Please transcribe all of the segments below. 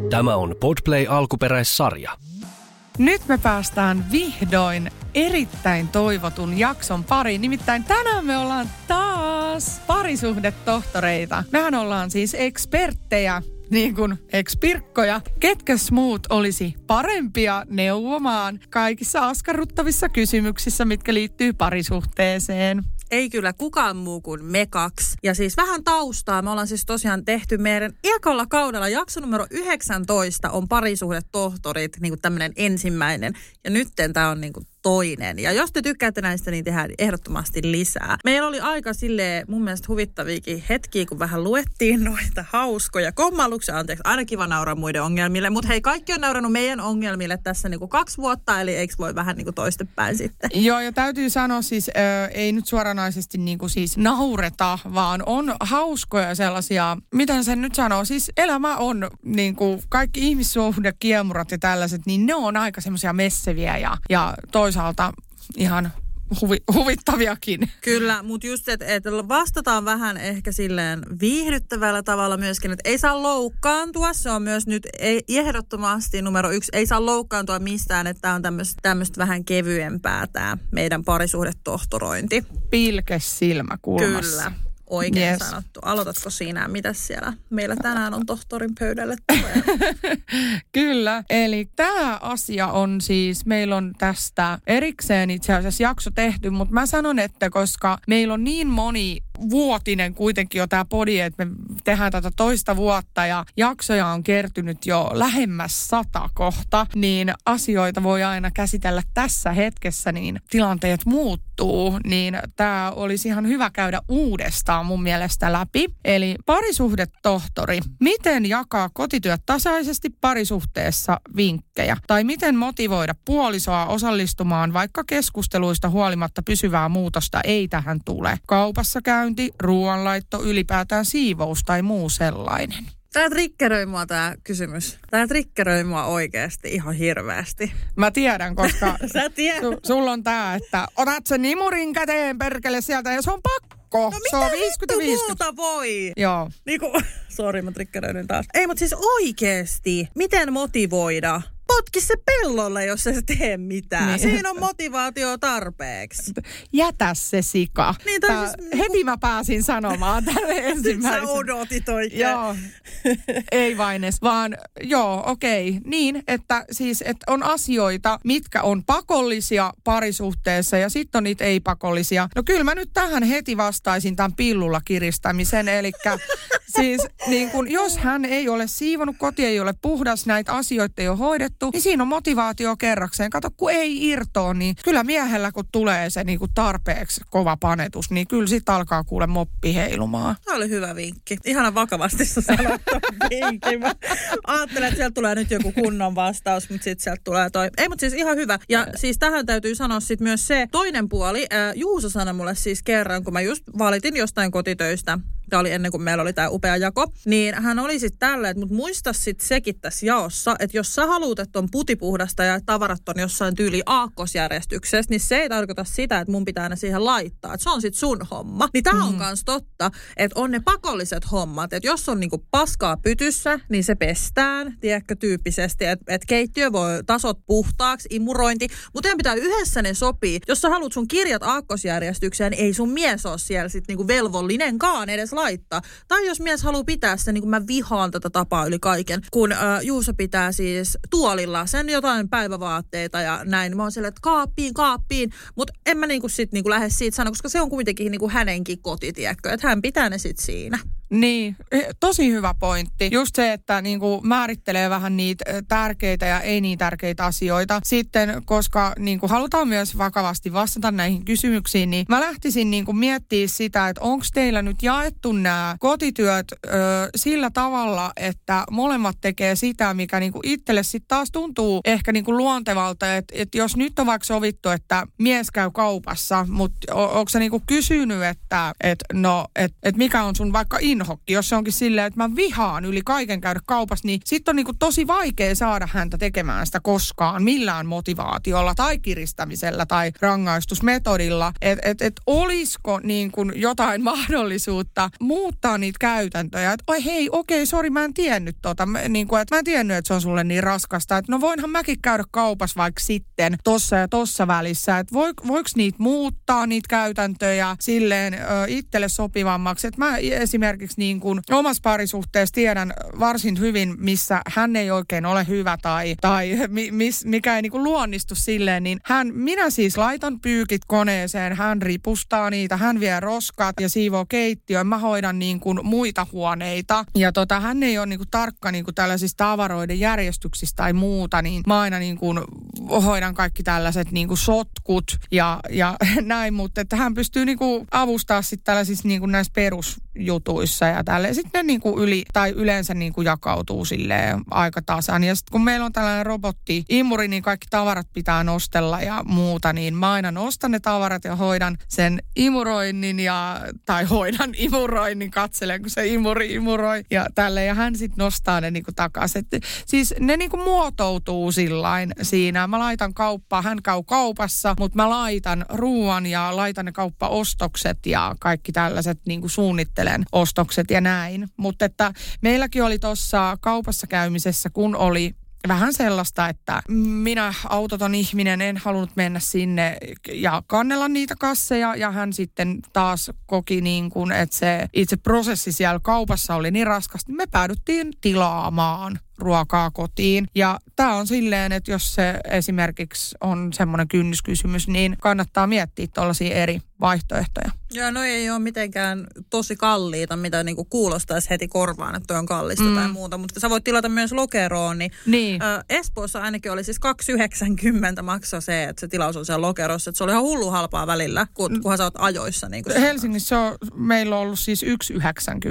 Tämä on Podplay alkuperäissarja. Nyt me päästään vihdoin erittäin toivotun jakson pariin. Nimittäin tänään me ollaan taas parisuhdetohtoreita. Mehän ollaan siis eksperttejä, niin kuin ekspirkkoja. Ketkäs muut olisi parempia neuvomaan kaikissa askarruttavissa kysymyksissä, mitkä liittyy parisuhteeseen? Ei kyllä kukaan muu kuin me kaksi. Ja siis vähän taustaa. Me ollaan siis tosiaan tehty meidän ekalla kaudella. Jakso numero 19 on parisuhdetohtorit, niin kuin tämmöinen ensimmäinen. Ja nytten tämä on niin kuin toinen. Ja jos te tykkäätte näistä, niin tehdään ehdottomasti lisää. Meillä oli aika silleen mun mielestä huvittaviakin hetkiä, kun vähän luettiin noita hauskoja kommaluksia. Anteeksi, aina kiva nauraa muiden ongelmille. Mutta hei, kaikki on naurannut meidän ongelmille tässä niinku 2 vuotta, eli eikö voi vähän niinku toistepäin sitten? Joo, ja täytyy sanoa siis, ei nyt suoranaisesti niinku siis naureta, vaan on hauskoja sellaisia, miten sen nyt sanoo, siis elämä on niinku kaikki ihmissuhdekiemurat ja tällaiset, niin ne on aika semmoisia messeviä ja toisaalta ihan huvittaviakin. Kyllä, mutta just, että vastataan vähän ehkä silleen viihdyttävällä tavalla myöskin, että ei saa loukkaantua. Se on myös nyt ehdottomasti numero 1. Ei saa loukkaantua mistään, että tämä on tämmöistä vähän kevyempää tämä meidän parisuhdetohtorointi. Pilkes silmä kulmassa. Kyllä. Oikein sanottu. Aloitatko sinä? Mitäs siellä meillä tänään on tohtorin pöydälle? Kyllä. Eli tämä asia on siis, meillä on tästä erikseen itse asiassa jakso tehty, mutta mä sanon, että koska meillä on niin monivuotinen kuitenkin jo tämä podi, että me tehdään tätä toista vuotta ja jaksoja on kertynyt jo lähemmäs 100 kohta, niin asioita voi aina käsitellä tässä hetkessä, niin tilanteet muuttuu, niin tämä olisi ihan hyvä käydä uudestaan mun mielestä läpi. Eli parisuhdetohtori, miten jakaa kotityöt tasaisesti parisuhteessa vinkkejä? Tai miten motivoida puolisoa osallistumaan, vaikka keskusteluista huolimatta pysyvää muutosta ei tähän tule? Kaupassa käynti, ruoanlaitto, ylipäätään siivous tai muu sellainen. Tämä triggeröi mua tämä kysymys. Tämä triggeröi mua oikeasti ihan hirveästi. Mä tiedän, koska sä tiedät. Sulla on tämä, että otat sen nimurin käteen perkele sieltä ja se on pakko. No se on 50-50. Muuta voi? Joo. Sori, mä triggeröidyn taas. Ei, mutta siis oikeasti, miten motivoida? Potki se pellolle, jos et tee mitään. Niin. Siinä on motivaatio tarpeeksi. Jätä se sika. Niin, heti mä pääsin sanomaan tälle ensimmäisen. Sä odotit oikein. Joo. Ei vain edes, vaan okei. Niin, että siis että on asioita, mitkä on pakollisia parisuhteessa ja sitten on niitä ei-pakollisia. No kyllä mä nyt tähän heti vastaisin tämän pillulla kiristämisen. Elikkä siis niin kun, jos hän ei ole siivonut, koti ei ole puhdas, näitä asioita ei ole hoidettu, niin siinä on motivaatio kerrakseen. Kato, kun ei irtoa, niin kyllä miehellä, kun tulee se niin kuin tarpeeksi kova panetus, niin kyllä sit alkaa kuule moppi heilumaan. Tämä oli hyvä vinkki. Ihana vakavasti sä sanot vinkki. Mä ajattelen, että sieltä tulee nyt joku kunnon vastaus, mutta sitten sieltä tulee toi. Ei, mutta siis ihan hyvä. Ja siis tähän täytyy sanoa sitten myös se toinen puoli. Juuso sanoi mulle siis kerran, kun mä just valitin jostain kotitöistä. Tämä oli ennen kuin meillä oli tämä upea jako. Niin hän oli sitten tällä, että mut muista sitten sekin tässä jaossa, että jos sä haluut, että on putipuhdasta ja tavarat on jossain tyyli aakkosjärjestyksessä, niin se ei tarkoita sitä, että mun pitää ne siihen laittaa. Että se on sitten sun homma. Niin tämä on kans totta, että on ne pakolliset hommat. Että jos on niinku paskaa pytyssä, niin se pestään, tiedätkö, tyyppisesti. Että keittiö voi tasot puhtaaksi, imurointi. Mutta teidän pitää yhdessä ne sopii. Jos sä haluat sun kirjat aakkosjärjestykseen, niin ei sun mies ole siellä sitten niinku velvollinenkaan edes laittaa. Tai jos mies haluaa pitää sen, niin kuin mä vihaan tätä tapaa yli kaiken, kun Juuso pitää siis tuolilla sen jotain päivävaatteita ja näin. Mä oon silleen, että kaappiin. Mutta en mä niinku sit niinku lähde siitä sanoa, koska se on kuitenkin niinku hänenkin koti, tiedätkö, että hän pitää ne sit siinä. Niin, tosi hyvä pointti. Just se, että niinku määrittelee vähän niitä tärkeitä ja ei niin tärkeitä asioita. Sitten, koska niinku halutaan myös vakavasti vastata näihin kysymyksiin, niin mä lähtisin niinku miettimään sitä, että onko teillä nyt jaettu nämä kotityöt sillä tavalla, että molemmat tekee sitä, mikä niinku itselle sitten taas tuntuu ehkä niinku luontevalta. Että jos nyt on vaikka sovittu, että mies käy kaupassa, mutta onko sä niinku kysynyt, että mikä on sun vaikka inhokki, jos se onkin silleen, että mä vihaan yli kaiken käydä kaupassa, niin sitten on niinku tosi vaikea saada häntä tekemään sitä koskaan millään motivaatiolla tai kiristämisellä tai rangaistusmetodilla. Että olisiko niin kuin jotain mahdollisuutta muuttaa niitä käytäntöjä, että oi hei, okei, sori, mä en tiennyt niin kuin, että mä en tiennyt, että se on sulle niin raskasta, että no voinhan mäkin käydä kaupassa vaikka sitten tossa ja tossa välissä, että voiko niitä muuttaa niitä käytäntöjä silleen itselle sopivammaksi, että mä esimerkiksi niin kuin omassa parisuhteessa tiedän varsin hyvin, missä hän ei oikein ole hyvä tai mikä ei niin kuin luonnistu silleen, niin minä siis laitan pyykit koneeseen, hän ripustaa niitä, hän vie roskat ja siivoo keittiön, mä hoidan niin kuin muita huoneita ja hän ei ole niin kuin tarkka niin kuin tällaisista tavaroiden järjestyksistä tai muuta, niin mä aina niin kuin hoidan kaikki tällaiset niin kuin sotkut ja näin, mutta että hän pystyy niin kuin avustaa sitten tällaisissa niin kuin näissä perusjutuissa ja tälleen. Sitten ne niin kuin yleensä niin kuin jakautuu silleen aika tasan. Ja sitten kun meillä on tällainen robotti-imuri, niin kaikki tavarat pitää nostella ja muuta, niin mä aina nostan ne tavarat ja hoidan sen imuroinnin tai hoidan imuroinnin, katselen kun se imuroi ja tälleen. Ja hän sitten nostaa ne niin kuin takaisin. Siis ne niin kuin muotoutuu sillain siinä. Mä laitan kauppaa, hän käy kaupassa, mutta mä laitan ruuan ja laitan ne kauppaostokset ja kaikki tällaiset niin kuin suunnittelen ostokset ja näin. Mutta että meilläkin oli tuossa kaupassa käymisessä, kun oli vähän sellaista, että minä autoton ihminen en halunnut mennä sinne ja kannella niitä kasseja ja hän sitten taas koki niin kuin, että se itse prosessi siellä kaupassa oli niin raskasta, niin me päädyttiin tilaamaan ruokaa kotiin. Ja tämä on silleen, että jos se esimerkiksi on semmoinen kynnyskysymys, niin kannattaa miettiä tuollaisia eri vaihtoehtoja. Joo, no ei ole mitenkään tosi kalliita, mitä niinku kuulostaisi heti korvaan, että toi on kallista tai muuta. Mutta sä voit tilata myös Lokeroon, niin. Espoossa ainakin oli siis 2,90 maksaa se, että se tilaus on siellä Lokerossa. Että se oli ihan hullu halpaa välillä, kunhan sä oot ajoissa. Niin Helsingissä meillä on ollut siis 1,90.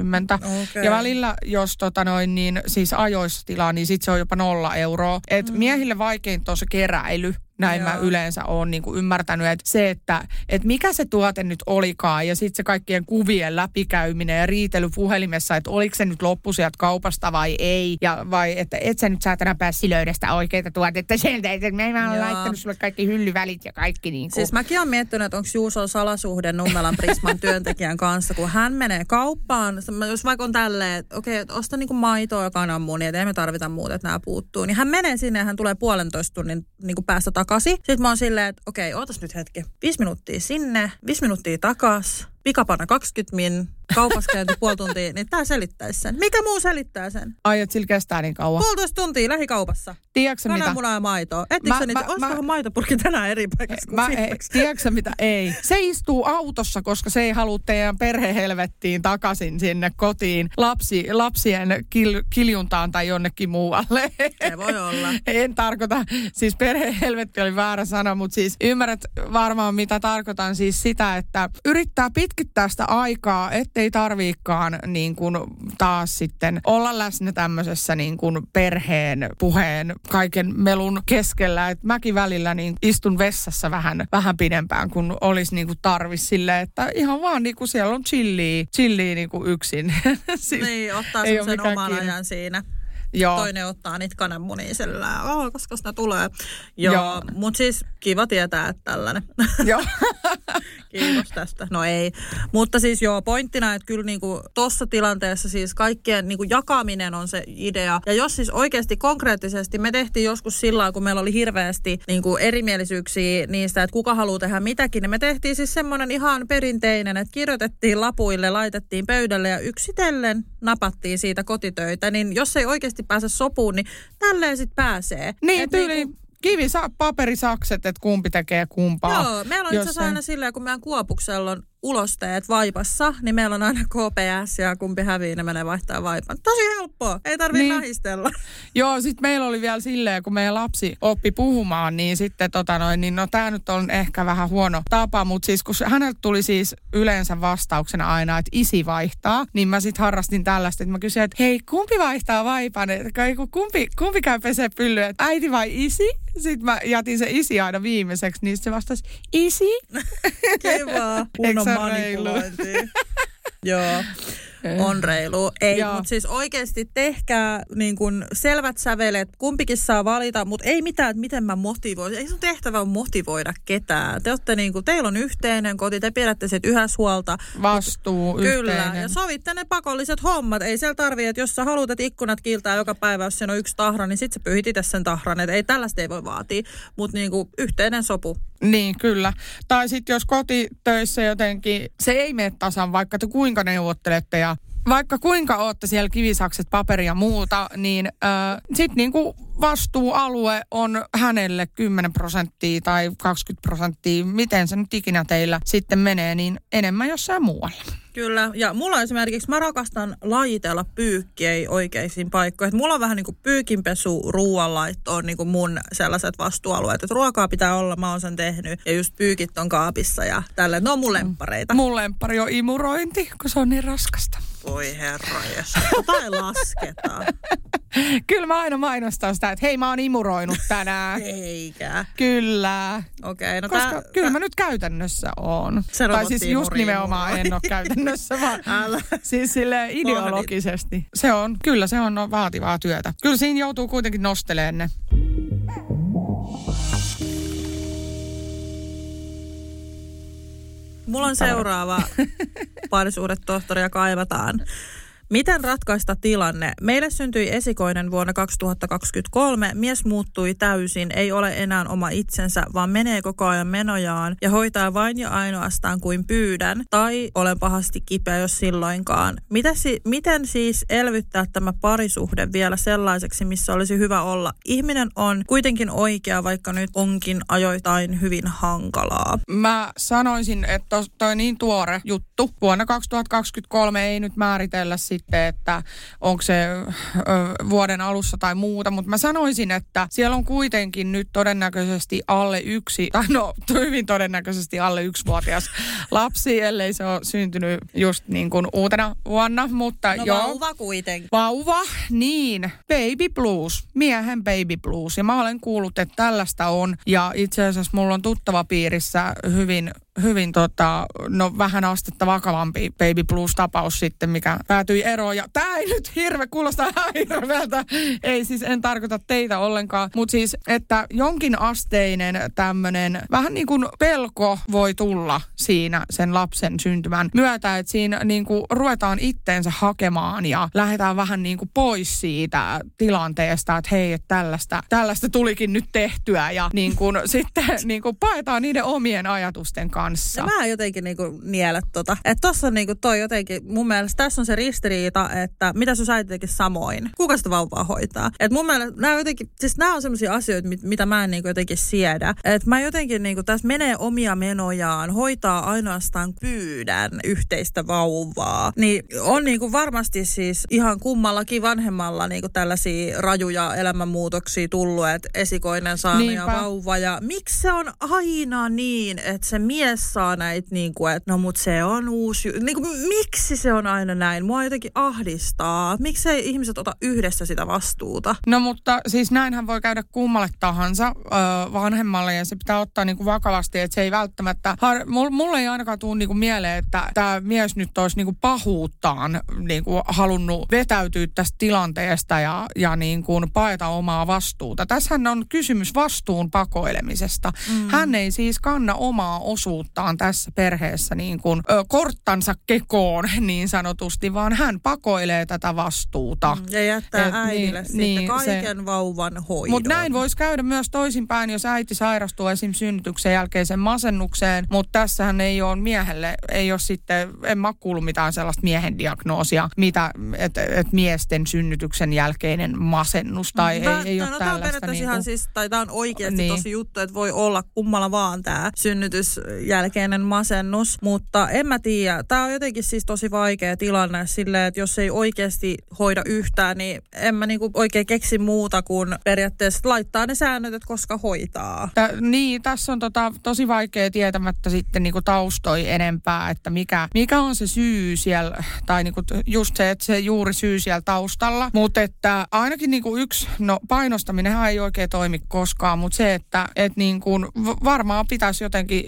Okay. Ja välillä, jos niin siis ajoissa tilaa, niin sit se on jopa 0 euroa. Et miehille vaikeinta on se keräily. Näin mä yleensä oon niin kuin ymmärtänyt, että se, että mikä se tuote nyt olikaan ja sitten se kaikkien kuvien läpikäyminen ja riitely puhelimessa, että oliko se nyt loppu sieltä kaupasta vai ei. Ja vai että et sä nyt saatana päässi löydä sitä oikeita tuotetta sieltä, että mä oon laittanut sulle kaikki hyllyvälit ja kaikki niin kuin. Siis mäkin oon miettinyt, että onko Juusolla salasuhde Nummelan Prisman työntekijän kanssa, kun hän menee kauppaan, jos vaikka on tälleen, että okei, osta niin kuin maitoa ja kananmunia, että ei me tarvita muuta, että nämä puuttuu, niin hän menee sinne ja hän tulee 1,5 tunnin niin kuin päästä takaisin. Sitten mä oon silleen, että okei, ootas nyt hetki. 5 minuuttia sinne, 5 minuuttia takas, pikapana 20 min, kaupassa käynti 0,5 tuntia, niin tää selittäisi sen. Mikä muu selittää sen? Ai, että sillä kestää niin kauan. 1,5 tuntia lähikaupassa. Tiedätkö mitä? Kananmunaa ja maitoa. Ettikö niitä? Olisikohan maitopurkki tänään eri paikassa kuin viimeksi? Tiedätkö mitä? Ei. Se istuu autossa, koska se ei halua teidän perhehelvettiin takaisin sinne kotiin lapsien kiljuntaan tai jonnekin muualle. Se voi olla. En tarkoita, siis perhehelvetti oli väärä sana, mutta siis ymmärrät varmaan mitä tarkoitan. Siis sitä, että yrittää pitkittää sitä aikaa, ettei tarviikaan niin kuin taas sitten olla läsnä tämmöisessä niin kuin perheen, puheen, kaiken melun keskellä. Et mäkin välillä niin istun vessassa vähän pidempään, kun olisi niin kuin tarvis silleen, että ihan vaan niin kuin siellä on chilliä niin kuin yksin. Siis niin, ottaa sen oman ajan siinä. Joo. Toinen ottaa niitä kananmunia sellään. Koska sitä tulee. Joo. Mutta siis kiva tietää, että tällainen. Joo. Kiitos tästä. No ei. Mutta siis pointtina, että kyllä niinku tossa tilanteessa siis kaikkien niinku jakaminen on se idea. Ja jos siis oikeasti konkreettisesti, me tehtiin joskus sillä kun meillä oli hirveästi niinku erimielisyyksiä niistä, että kuka haluaa tehdä mitäkin, niin me tehtiin siis semmoinen ihan perinteinen, että kirjoitettiin lapuille, laitettiin pöydälle ja yksitellen napattiin siitä kotitöitä. Niin jos ei oikeasti pääse sopuun, niin tälleen sitten pääsee. Niin, tyyliin. Paperisakset, että kumpi tekee kumpaa. Joo, meillä on itse asiassa aina silleen, kun meidän Kuopuksella on ulosteet vaipassa, niin meillä on aina KPS ja kumpi hävii, ne menee vaihtaa vaipan. Tosi helppoa, ei tarvitse nahistella. Joo, sitten meillä oli vielä silleen, kun meidän lapsi oppi puhumaan, niin sitten niin no tää nyt on ehkä vähän huono tapa, mutta siis kun häneltä tuli siis yleensä vastauksena aina, että isi vaihtaa, niin mä sitten harrastin tällaista, että mä kysyin, että hei, kumpi vaihtaa vaipan, kumpi käy pesee pyllyä, että äiti vai isi? Sitten mä jätin se isi aina viimeiseksi, niin se vastasi, isi? Kiva. Kunnon manipulointi. Joo. on reilu. Ei, mutta siis oikeasti tehkää niin kuin selvät sävelet. Kumpikin saa valita, mutta ei mitään, että miten mä motivoin. Ei sun tehtävä on motivoida ketään. Te olette niin kuin, teillä on yhteinen koti, te pidätte siitä yhdessä huolta. Vastuu, Kyllä, yhteinen. ja sovitte ne pakolliset hommat. Ei siellä tarvitse, että jos sä haluat, että ikkunat kiiltää joka päivä, jos siinä on yksi tahra, niin sit sä pyyhit itse sen tahran. Että ei tällaista ei voi vaatia, mutta niin kuin yhteinen sopu. Niin, kyllä. Tai sitten jos kotitöissä jotenkin, se ei mene tasan, vaikka te kuinka neuvottelette ja vaikka kuinka ootte siellä kivisakset, paperia ja muuta, niin sitten niinku vastuualue on hänelle 10% tai 20%, miten se nyt ikinä teillä sitten menee, niin enemmän jossain muualla. Kyllä, ja mulla esimerkiksi, mä rakastan lajitella pyykkiä oikeisiin paikkoihin. Mulla on vähän niin kuin pyykinpesu, ruoanlaitto on niin kuin mun sellaiset vastuualueet. Että ruokaa pitää olla, mä oon sen tehnyt, ja just pyykit on kaapissa ja tälleen. Ne on mun lemppareita. Mun lemppari on imurointi, kun se on niin raskasta. Voi herra, jos tai lasketaan. Kyllä mä aina mainostan sitä, että hei, mä oon imuroinut tänään. Eikä. Kyllä. Okei, no koska kyllä mä nyt käytännössä oon. Tai siis just nimenomaan en ole käytännössä, vaan siis silleen ideologisesti. Kyllä se on vaativaa työtä. Kyllä siinä joutuu kuitenkin nostelemaan ne. Mulla on seuraava parisuhdetohtori ja kaivataan. Miten ratkaista tilanne? Meille syntyi esikoinen vuonna 2023. Mies muuttui täysin, ei ole enää oma itsensä, vaan menee koko ajan menojaan ja hoitaa vain ja ainoastaan kuin pyydän. Tai olen pahasti kipeä, jos silloinkaan. Miten siis elvyttää tämä parisuhde vielä sellaiseksi, missä olisi hyvä olla? Ihminen on kuitenkin oikea, vaikka nyt onkin ajoittain hyvin hankalaa. Mä sanoisin, että toi niin tuore juttu. Vuonna 2023 ei nyt määritellä sitten, että onko se vuoden alussa tai muuta, mutta mä sanoisin, että siellä on kuitenkin nyt todennäköisesti hyvin todennäköisesti alle 1-vuotias lapsi, ellei se ole syntynyt just niin kuin uutena vuonna, mutta no, joo. Vauva kuitenkin. Vauva, niin. Baby blues, miehen baby blues. Ja mä olen kuullut, että tällaista on. Ja itse asiassa mulla on tuttava piirissä hyvin vähän astetta vakavampi baby blues-tapaus sitten, mikä päätyi eroon. Ja tää ei nyt kuulostaa ihan hirveältä. Ei siis, en tarkoita teitä ollenkaan. Mutta siis, että jonkin asteinen tämmönen vähän niin kuin pelko voi tulla siinä sen lapsen syntymän myötä, että siinä niin kuin ruvetaan itteensä hakemaan ja lähdetään vähän niin kuin pois siitä tilanteesta, että hei, että tällaista tulikin nyt tehtyä ja niin kuin sitten niin kuin paetaan niiden omien ajatusten kanssa. Ja mä jotenkin niinku niellä Että tossa on niinku toi jotenkin, mun mielestä tässä on se ristiriita, että mitä jos äiti teki samoin? Kuka sitä vauvaa hoitaa? Että mun mielestä nämä on semmoisia asioita, mitä mä en niinku jotenkin siedä. Että mä jotenkin niinku tässä menee omia menojaan, hoitaa ainoastaan pyydän yhteistä vauvaa. Niin on niinku varmasti siis ihan kummallakin vanhemmalla niinku tällaisia rajuja elämänmuutoksia tullut, että esikoinen saa ja vauva. Ja miksi se on aina niin, että se mies saa näitä niinku, että no mut se on uusi, niinku miksi se on aina näin? Mua jotenkin ahdistaa. Miksei ihmiset ota yhdessä sitä vastuuta? No mutta siis näinhän voi käydä kummalle tahansa vanhemmalle ja se pitää ottaa niinku vakavasti, että se ei välttämättä, mulle ei ainakaan tule niinku mieleen, että tämä mies nyt olisi niinku pahuuttaan niinku halunnut vetäytyä tästä tilanteesta ja niinku paeta omaa vastuuta. Tässähän on kysymys vastuun pakoilemisesta. Hän ei siis kanna omaa osuuttaan tässä perheessä niin kuin korttansa kekoon niin sanotusti, vaan hän pakoilee tätä vastuuta. Ja jättää äidille sitten kaiken vauvan hoidon. Mutta näin voisi käydä myös toisinpäin, jos äiti sairastuu esim. Synnytyksen jälkeisen masennukseen, mutta tässähän ei ole miehelle, ei ole sitten, en mä kuullut mitään sellaista miehen diagnoosia, että miesten synnytyksen jälkeinen masennus tai ei ole tällaista. Ihan siis, tai tämä on oikeasti tosi juttu, että voi olla kummalla vaan tämä synnytys jälkeinen masennus, mutta en mä tiedä. Tämä on jotenkin siis tosi vaikea tilanne silleen, että jos ei oikeasti hoida yhtään, niin en mä niinku oikein keksi muuta kuin periaatteessa laittaa ne säännöt, että koska hoitaa. Tässä on tosi vaikea tietämättä sitten niinku taustoi enempää, että mikä on se syy siellä, tai niinku just se, että se juuri syy siellä taustalla. Mutta että ainakin niinku painostaminenhan ei oikein toimi koskaan, mutta se, että niinku varmaan pitäisi jotenkin sitten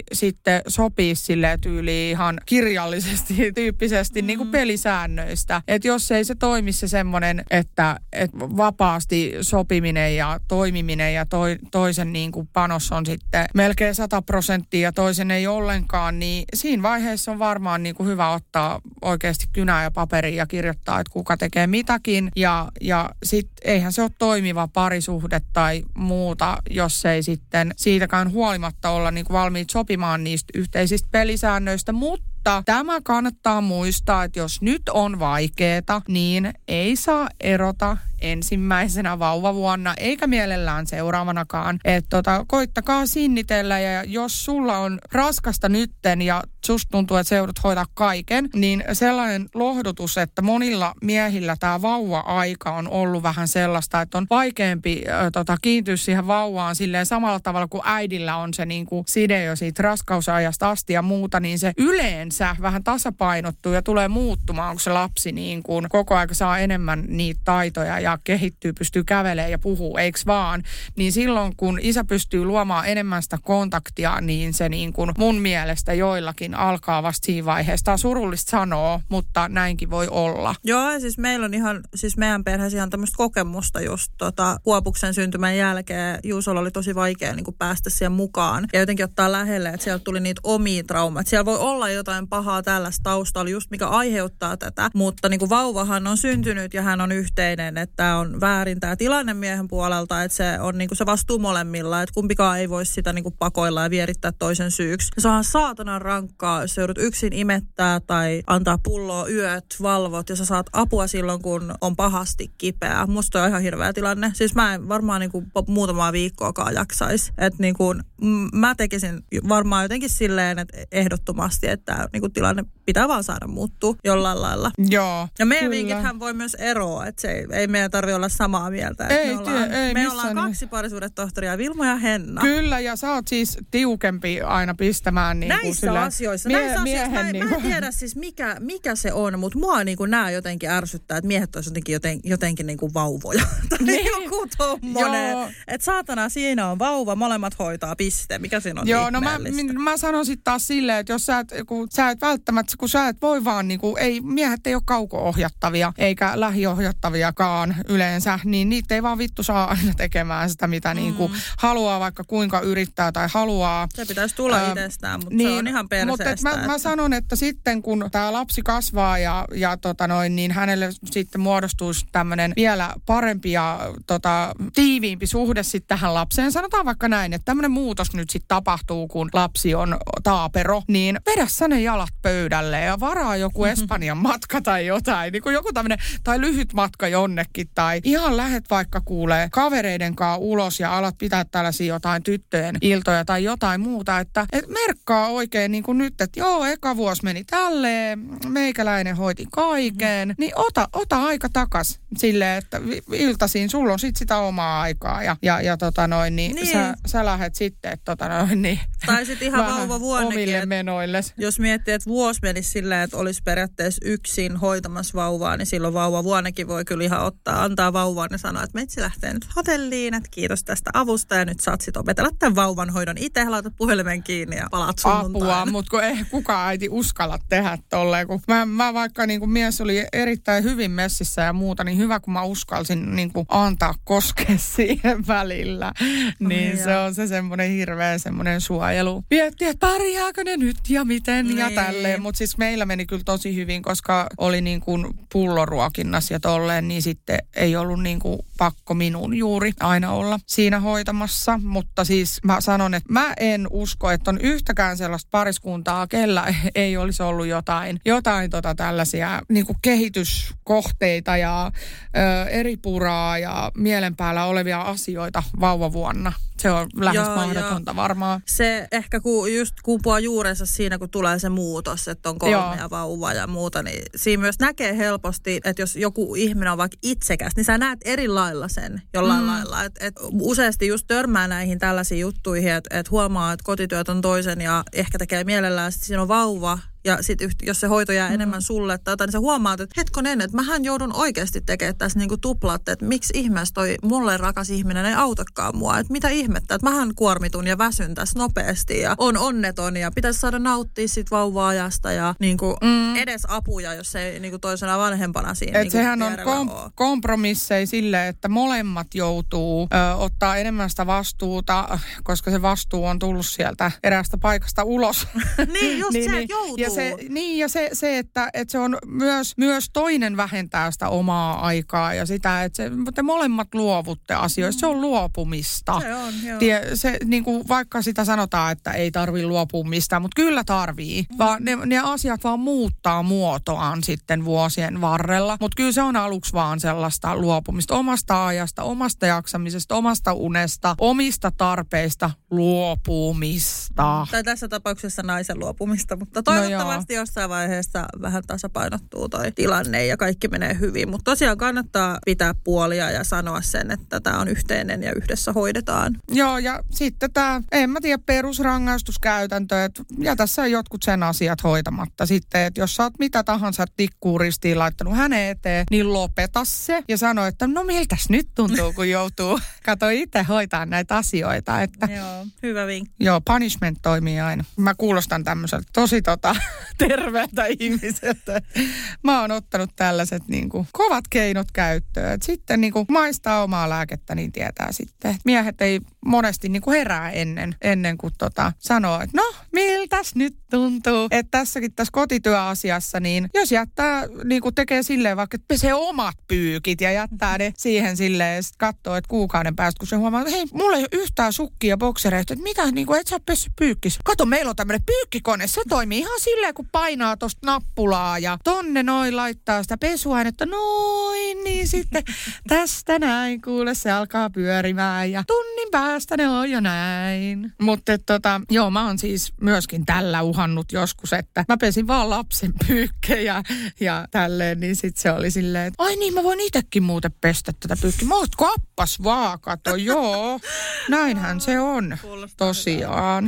sitten sopii silleen tyyliin ihan kirjallisesti, tyyppisesti niin kuin pelisäännöistä. Että jos ei se toimi se semmoinen, että vapaasti sopiminen ja toimiminen ja toisen niin kuin panos on sitten melkein 100% ja toisen ei ollenkaan, niin siinä vaiheessa on varmaan niin kuin hyvä ottaa oikeasti kynää ja paperia ja kirjoittaa, että kuka tekee mitäkin. Ja sitten eihän se ole toimiva parisuhde tai muuta, jos ei sitten siitäkään huolimatta olla niin kuin valmiit sopimaan niistä yhteisistä pelisäännöistä, mutta tämä kannattaa muistaa, että jos nyt on vaikeeta, niin ei saa erota ensimmäisenä vauvavuonna, eikä mielellään seuraavanakaan. Että koittakaa sinnitellä ja jos sulla on raskasta nytten ja susta tuntuu, että sä joudut hoitaa kaiken, niin sellainen lohdutus, että monilla miehillä tämä vauva-aika on ollut vähän sellaista, että on vaikeampi kiintyä siihen vauvaan silleen samalla tavalla kuin äidillä on se niin kuin side jo siitä raskausajasta asti ja muuta, niin se yleensä vähän tasapainottuu ja tulee muuttumaan, kun se lapsi niin kuin koko ajan saa enemmän niitä taitoja ja kehittyy, pystyy kävelemään ja puhuu, eiks vaan? Niin silloin, kun isä pystyy luomaan enemmän sitä kontaktia, niin se niin kuin mun mielestä joillakin alkaa vasta siinä vaiheessa. Tämä on surullista sanoa, mutta näinkin voi olla. Joo, ja siis meillä on ihan, siis meidän perheessä ihan tämmöistä kokemusta just Kuopuksen syntymän jälkeen. Juusolla oli tosi vaikea niin kuin päästä siihen mukaan ja jotenkin ottaa lähelle, että sieltä tuli niitä omia traumat. Siellä voi olla jotain pahaa tällaista taustalla, just mikä aiheuttaa tätä, mutta niin kuin vauvahan on syntynyt ja hän on yhteinen, että on väärin tämä tilanne miehen puolelta, että se on niin kuin se vastuu molemmilla, että kumpikaan ei voi sitä niin kuin pakoilla ja vierittää toisen syyksi. Se on saatanan rankkaa, jos joudut yksin imettää tai antaa pulloa yöt, valvot ja sä saat apua silloin, kun on pahasti kipeä. Musta on ihan hirveä tilanne. Siis mä en varmaan niin kuin muutamaa viikkoakaan jaksaisi. Että niin kuin mä tekisin varmaan jotenkin silleen, että ehdottomasti, että niin kuin tilanne pitää vaan saada muuttua jollain lailla. Joo, ja meidän vinkithän voi myös eroa, että se ei meidän tarvitse olla samaa mieltä. Me ollaan kaksi parisuhdetohtoria, Vilmo ja Henna. Kyllä, ja sä oot siis tiukempi aina pistämään niin näissä asioissa. Mä en tiedä siis mikä se on, mutta mua niin kuin nämä jotenkin ärsyttää, että miehet olisivat jotenkin niin kuin vauvoja. Tai joku tommonen. Että saatana, siinä on vauva, molemmat hoitaa, piste. Mikä siinä on? Joo, no mä sanon sitten taas silleen, että jos sä et välttämättä, kun sä et voi vaan, niin kuin, miehet ei ole kauko-ohjattavia, eikä lähiohjattaviakaan yleensä, niin niitä ei vaan vittu saa aina tekemään sitä, mitä niin kuin haluaa, vaikka kuinka yrittää tai haluaa. Se pitäisi tulla itsestään, mutta niin, se on ihan perseestä. Mutta mä sanon, että sitten kun tämä lapsi kasvaa ja niin hänelle sitten muodostuisi tämmöinen vielä parempi ja tiiviimpi suhde sitten tähän lapseen. Sanotaan vaikka näin, että tämmöinen muutos nyt sitten tapahtuu, kun lapsi on taapero, niin vedä sä ne jalat pöydälle ja varaa joku Espanjan matka tai jotain, niin kuin joku tämmöinen, tai lyhyt matka jonnekin, tai ihan lähet vaikka kuulee kavereiden kanssa ulos ja alat pitää tällaisia jotain tyttöjen iltoja tai jotain muuta, että merkkaa oikein niin kuin nyt, että joo, eka vuosi meni tälleen, meikäläinen hoiti kaiken, niin ota aika takas silleen, että iltasiin sulla on sit sitä omaa aikaa ja niin. Sä lähet sitten, niin tai sitten ihan vauvavuonnekin, omille menoille. Jos miettii, että vuosi menisi silleen, että olisi periaatteessa yksin hoitamassa vauvaa, niin silloin vauvavuonnekin voi kyllä ihan antaa vauvaan ja sanoa, että meitsi lähtee nyt hotelliin, että kiitos tästä avusta ja nyt saat sitten opetella tämän vauvanhoidon itse, laitat puhelimen kiinni ja palaat sunnuntaina. Apua, mutta kun ei kukaan äiti uskalla tehdä tolleen, kun mä vaikka niin kun mies oli erittäin hyvin messissä ja muuta, niin hyvä kun mä uskalsin niin kun antaa koskea siihen välillä, niin se on se semmoinen hirveä semmoinen suojelu. Miettii, että pärjääkö ne nyt ja miten ja tälleen, mutta siis meillä meni kyllä tosi hyvin, koska oli niin kuin pulloruokinnassa ja tolleen, niin sitten ei ollut niin kuin pakko minun juuri aina olla siinä hoitamassa, mutta siis mä sanon, että mä en usko, että on yhtäkään sellaista pariskuntaa, kellä ei olisi ollut jotain tällaisia niin kuin kehityskohteita ja eri puraa ja mielen päällä olevia asioita vauvavuonna. Se on lähes mahdotonta varmaan. Se ehkä just kumpuaa juurensa siinä, kun tulee se muutos, että on 3 vauvaa ja muuta, niin siinä myös näkee helposti, että jos joku ihminen on vaikka itsekäs, niin sä näet eri lailla sen jollain lailla. Et useasti just törmää näihin tällaisiin juttuihin, että huomaa, että kotityöt on toisen ja ehkä tekee mielellään, että siinä on vauva ja sitten jos se hoito jää enemmän sulle tai jotain, niin sä huomaat, että hetkonen, että mähän joudun oikeasti tekemään tässä niinku tuplat, että miksi ihmeessä toi mulle rakas ihminen ei autakaan mua, että mitä ihmettä, että mähän kuormitun ja väsyn tässä nopeasti ja on onneton ja pitäisi saada nauttia sit vauva-ajasta ja niinku edes apuja, jos ei niinku toisena vanhempana siinä niinku sehän on kompromisseja silleen, että molemmat joutuu ottaa enemmän sitä vastuuta, koska se vastuu on tullut sieltä eräästä paikasta ulos. Niin, just se, että joutuu. Ja se että se on myös toinen vähentää sitä omaa aikaa ja sitä, että te molemmat luovutte asioista. Se on luopumista. Se on, joo. Se, niin kuin, vaikka sitä sanotaan, että ei tarvitse luopua mistään, mutta kyllä tarvii. Vaan ne asiat vaan muuttaa muotoaan sitten vuosien varrella. Mutta kyllä se on aluksi vaan sellaista luopumista omasta ajasta, omasta jaksamisesta, omasta unesta, omista tarpeista luopumista. Tai tässä tapauksessa naisen luopumista, mutta toivottavasti jossain vaiheessa vähän tasapainottuu toi tilanne ja kaikki menee hyvin. Mutta tosiaan kannattaa pitää puolia ja sanoa sen, että tämä on yhteinen ja yhdessä hoidetaan. Joo, ja sitten tämä, en mä tiedä, perusrangaistuskäytäntö, että tässä on jotkut sen asiat hoitamatta sitten, että jos sä oot mitä tahansa tikkuun ristiin laittanut hänen eteen, niin lopeta se ja sano, että no miltäs nyt tuntuu, kun joutuu kato itse hoitaa näitä asioita. Että, joo, hyvä vinkki. Joo, punishment toimii aina. Mä kuulostan tämmöiseltä tosi terveeltä ihmiseltä. Mä oon ottanut tällaiset niinku kovat keinot käyttöön. Et sitten niinku maistaa omaa lääkettä, niin tietää sitten. Miehet ei monesti niinku herää ennen kuin sanoo, että no miltäs nyt tuntuu. Että tässäkin tässä kotityöasiassa, niin jos jättää, niinku tekee silleen vaikka, että pesee omat pyykit ja jättää ne siihen silleen ja sitten katsoo, että kuukauden päästä, kun se huomaa, että hei, mulla ei ole yhtään sukkia ja boksereita, että mitä, niinku et sä pessy pyykkis. Kato, meillä on tämmönen pyykkikone, se toimii ihan silleen, kun painaa tosta nappulaa ja tonne noin laittaa sitä pesuainetta, noin, niin sitten tästä näin, kuule, se alkaa pyörimään ja tunnin päästä ne on jo näin. Mutta joo, mä oon siis myöskin tällä uhannut joskus, että mä pesin vaan lapsen pyykkejä ja tälleen, niin sit se oli silleen, että ai niin, mä voin itekin muuten pestä tätä pyykkiä. Mä oot kappas vaan, kato, joo. Näinhän se on, tosiaan.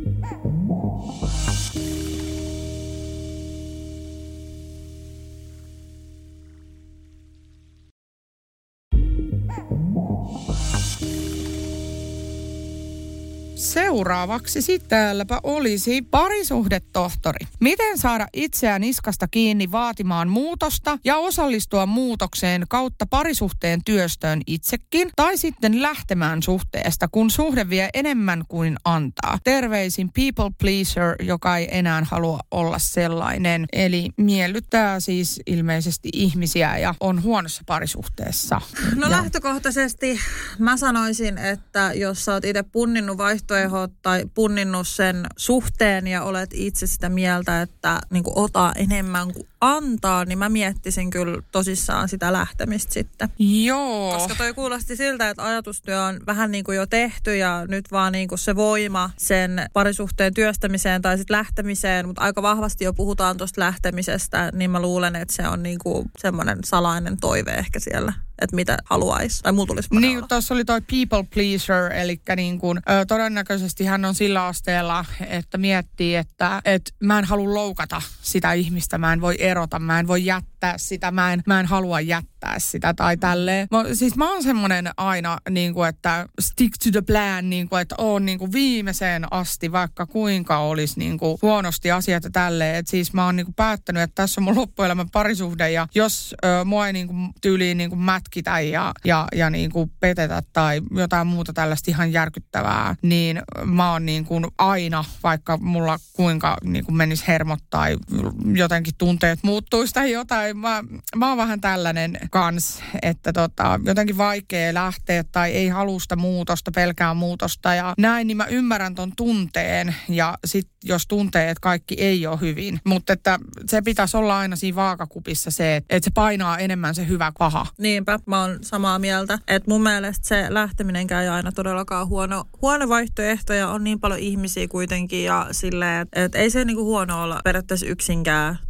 Seuraavaksi sitten täälläpä olisi parisuhdetohtori. Miten saada itseään niskasta kiinni vaatimaan muutosta ja osallistua muutokseen kautta parisuhteen työstöön itsekin tai sitten lähtemään suhteesta, kun suhde vie enemmän kuin antaa. Terveisin people pleaser, joka ei enää halua olla sellainen. Eli miellyttää siis ilmeisesti ihmisiä ja on huonossa parisuhteessa. No lähtökohtaisesti mä sanoisin, että jos sä oot itse punninnut vaihtoehdot tai punninnut sen suhteen ja olet itse sitä mieltä, että niin kuin ota enemmän kuin antaa, niin mä miettisin kyllä tosissaan sitä lähtemistä sitten. Joo. Koska toi kuulosti siltä, että ajatustyö on vähän niin kuin jo tehty ja nyt vaan niin kuin se voima sen parisuhteen työstämiseen tai sitten lähtemiseen, mutta aika vahvasti jo puhutaan tuosta lähtemisestä, niin mä luulen, että se on niin kuin semmoinen salainen toive ehkä siellä, että mitä haluaisi. Tai mulla tulisi niin, tuossa oli toi people pleaser, eli niin kuin, todennäköisesti hän on sillä asteella, että miettii, että mä en halua loukata sitä ihmistä, mä en voi erota, mä en voi jättää sitä, mä en halua jättää sitä tai tälleen. Siis mä oon semmoinen aina, niin kuin, että stick to the plan, niin kuin, että oon niin kuin viimeiseen asti, vaikka kuinka olisi niin kuin huonosti asiat ja tälleen. Et siis mä oon niin kuin päättänyt, että tässä on mun loppuelämän parisuhde ja jos mua ei niin kuin tyyliin niin kuin mätkitä ja niin kuin petetä tai jotain muuta tällaista ihan järkyttävää, niin mä oon niin kuin aina, vaikka mulla kuinka niin kuin menisi hermot tai jotenkin tunteet muuttuisi tai jotain. Mä oon vähän tällainen kans, että jotenkin vaikea lähteä tai ei halusta muutosta, pelkää muutosta ja näin, niin mä ymmärrän ton tunteen ja sit jos tuntee, että kaikki ei ole hyvin. Mutta että se pitäisi olla aina siinä vaakakupissa se, että se painaa enemmän se hyvä paha. Niinpä, mä oon samaa mieltä. Että mun mielestä se lähteminenkään ei aina todellakaan huono vaihtoehto ja on niin paljon ihmisiä kuitenkin ja silleen, että ei se niinku huono olla periaatteessa yksinkään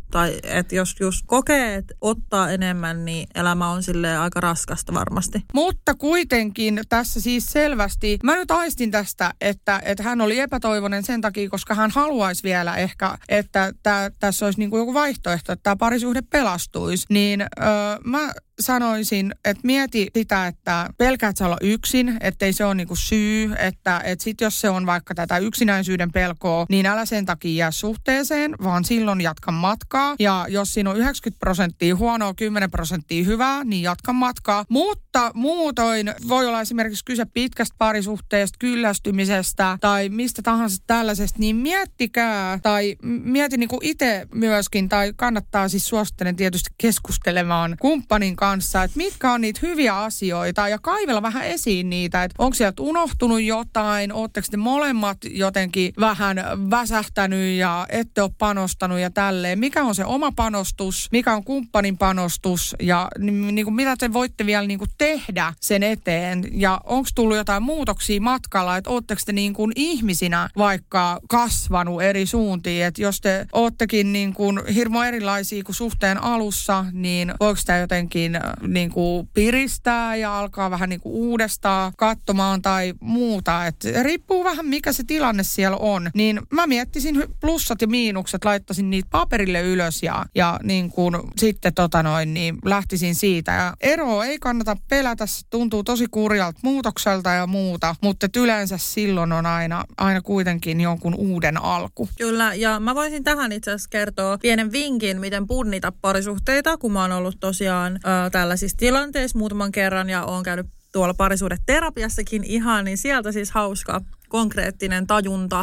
Tai että jos just kokee, että ottaa enemmän, niin elämä on silleen aika raskasta varmasti. Mutta kuitenkin tässä siis selvästi, mä nyt aistin tästä, että hän oli epätoivoinen sen takia, koska hän haluaisi vielä ehkä, että tässä olisi niin kuin joku vaihtoehto, että tämä parisuhde pelastuisi. Niin mä sanoisin, että mieti sitä, että pelkäät sä olla yksin, ettei se ole niinku syy, että sit jos se on vaikka tätä yksinäisyyden pelkoa, niin älä sen takia jää suhteeseen, vaan silloin jatka matkaa. Ja jos siinä on 90% huonoa, 10% hyvää, niin jatka matkaa. Mutta muutoin voi olla esimerkiksi kyse pitkästä parisuhteesta, kyllästymisestä tai mistä tahansa tällaisesta, niin miettikää tai mieti niinku itse myöskin, tai kannattaa siis suosittelen tietysti keskustelemaan kumppanin kanssa, että mitkä on niitä hyviä asioita ja kaivella vähän esiin niitä, että onko sieltä unohtunut jotain, ootteko te molemmat jotenkin vähän väsähtänyt ja ette ole panostanut ja tälleen. Mikä on se oma panostus, mikä on kumppanin panostus ja niin kuin mitä te voitte vielä niin kuin tehdä sen eteen ja onko tullut jotain muutoksia matkalla, että ootteko te niin kuin ihmisinä vaikka kasvanut eri suuntiin, että jos te oottekin niin kuin hirmo erilaisia kuin suhteen alussa, niin voiko sitä jotenkin niin kuin piristää ja alkaa vähän niin kuin uudestaan katsomaan tai muuta. Että riippuu vähän mikä se tilanne siellä on. Niin mä miettisin plussat ja miinukset, laittaisin niitä paperille ylös ja niin kuin sitten niin lähtisin siitä. Ja eroa ei kannata pelätä, se tuntuu tosi kurjalta muutokselta ja muuta, mutta yleensä silloin on aina kuitenkin jonkun uuden alku. Kyllä, ja mä voisin tähän itse asiassa kertoa pienen vinkin, miten punnita parisuhteita, kun mä oon ollut tosiaan tällaisissa tilanteissa muutaman kerran ja oon käynyt tuolla parisuhdeterapiassakin ihan, niin sieltä siis hauska konkreettinen tajunta,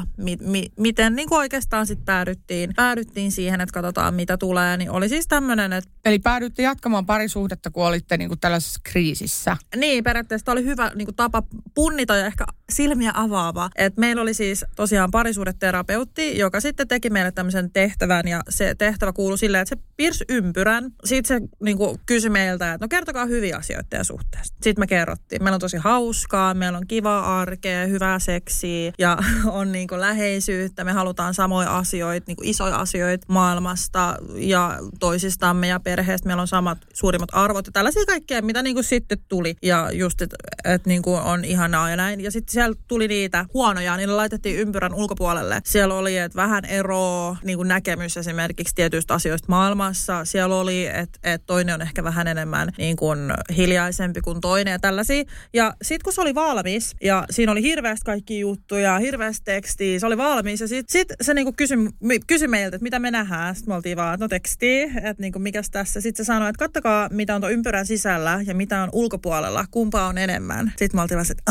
miten niin kuin oikeastaan sitten päädyttiin siihen, että katsotaan mitä tulee, niin oli siis tämmöinen, että... Eli päädyitte jatkamaan parisuhdetta, kun olitte niin kuin tällaisessa kriisissä. Niin, periaatteessa oli hyvä niin kuin tapa punnita ja ehkä silmiä avaava. Et meillä oli siis tosiaan parisuhdeterapeutti, joka sitten teki meille tämmöisen tehtävän ja se tehtävä kuului silleen, että se piirsi ympyrän. Sitten se niin kuin kysyi meiltä, että no kertokaa hyviä asioita teidän suhteesta. Sitten me kerrottiin, meillä on tosi hauskaa, meillä on kivaa arkea, hyvää seksiä ja on niin kuin läheisyyttä. Me halutaan samoja asioita, niin kuin isoja asioita maailmasta ja toisistamme ja perheestä. Meillä on samat suurimmat arvot ja tällaisia kaikkea, mitä niin kuin sitten tuli. Ja just, että niin kuin on ihanaa ja näin. Ja sitten siellä tuli niitä huonoja, niin laitettiin ympyrän ulkopuolelle. Siellä oli, että vähän eroa, niin kuin näkemys esimerkiksi tietyistä asioista maailmassa. Siellä oli, että toinen on ehkä vähän enemmän niin kuin hiljaisempi kuin toinen ja tällaisia. Ja sitten kun se oli valmis ja siinä oli hirveästi kaikki juttuja, hirveästi tekstiä, se oli valmis ja sit se niinku kysyi meiltä, että mitä me nähdään. Sitten me oltiin vaan, että no tekstiä, että niinku mikäs tässä. Sitten se sanoi, että kattokaa mitä on tuon ympyrän sisällä ja mitä on ulkopuolella, kumpaa on enemmän. Sitten me oltiin vaan, että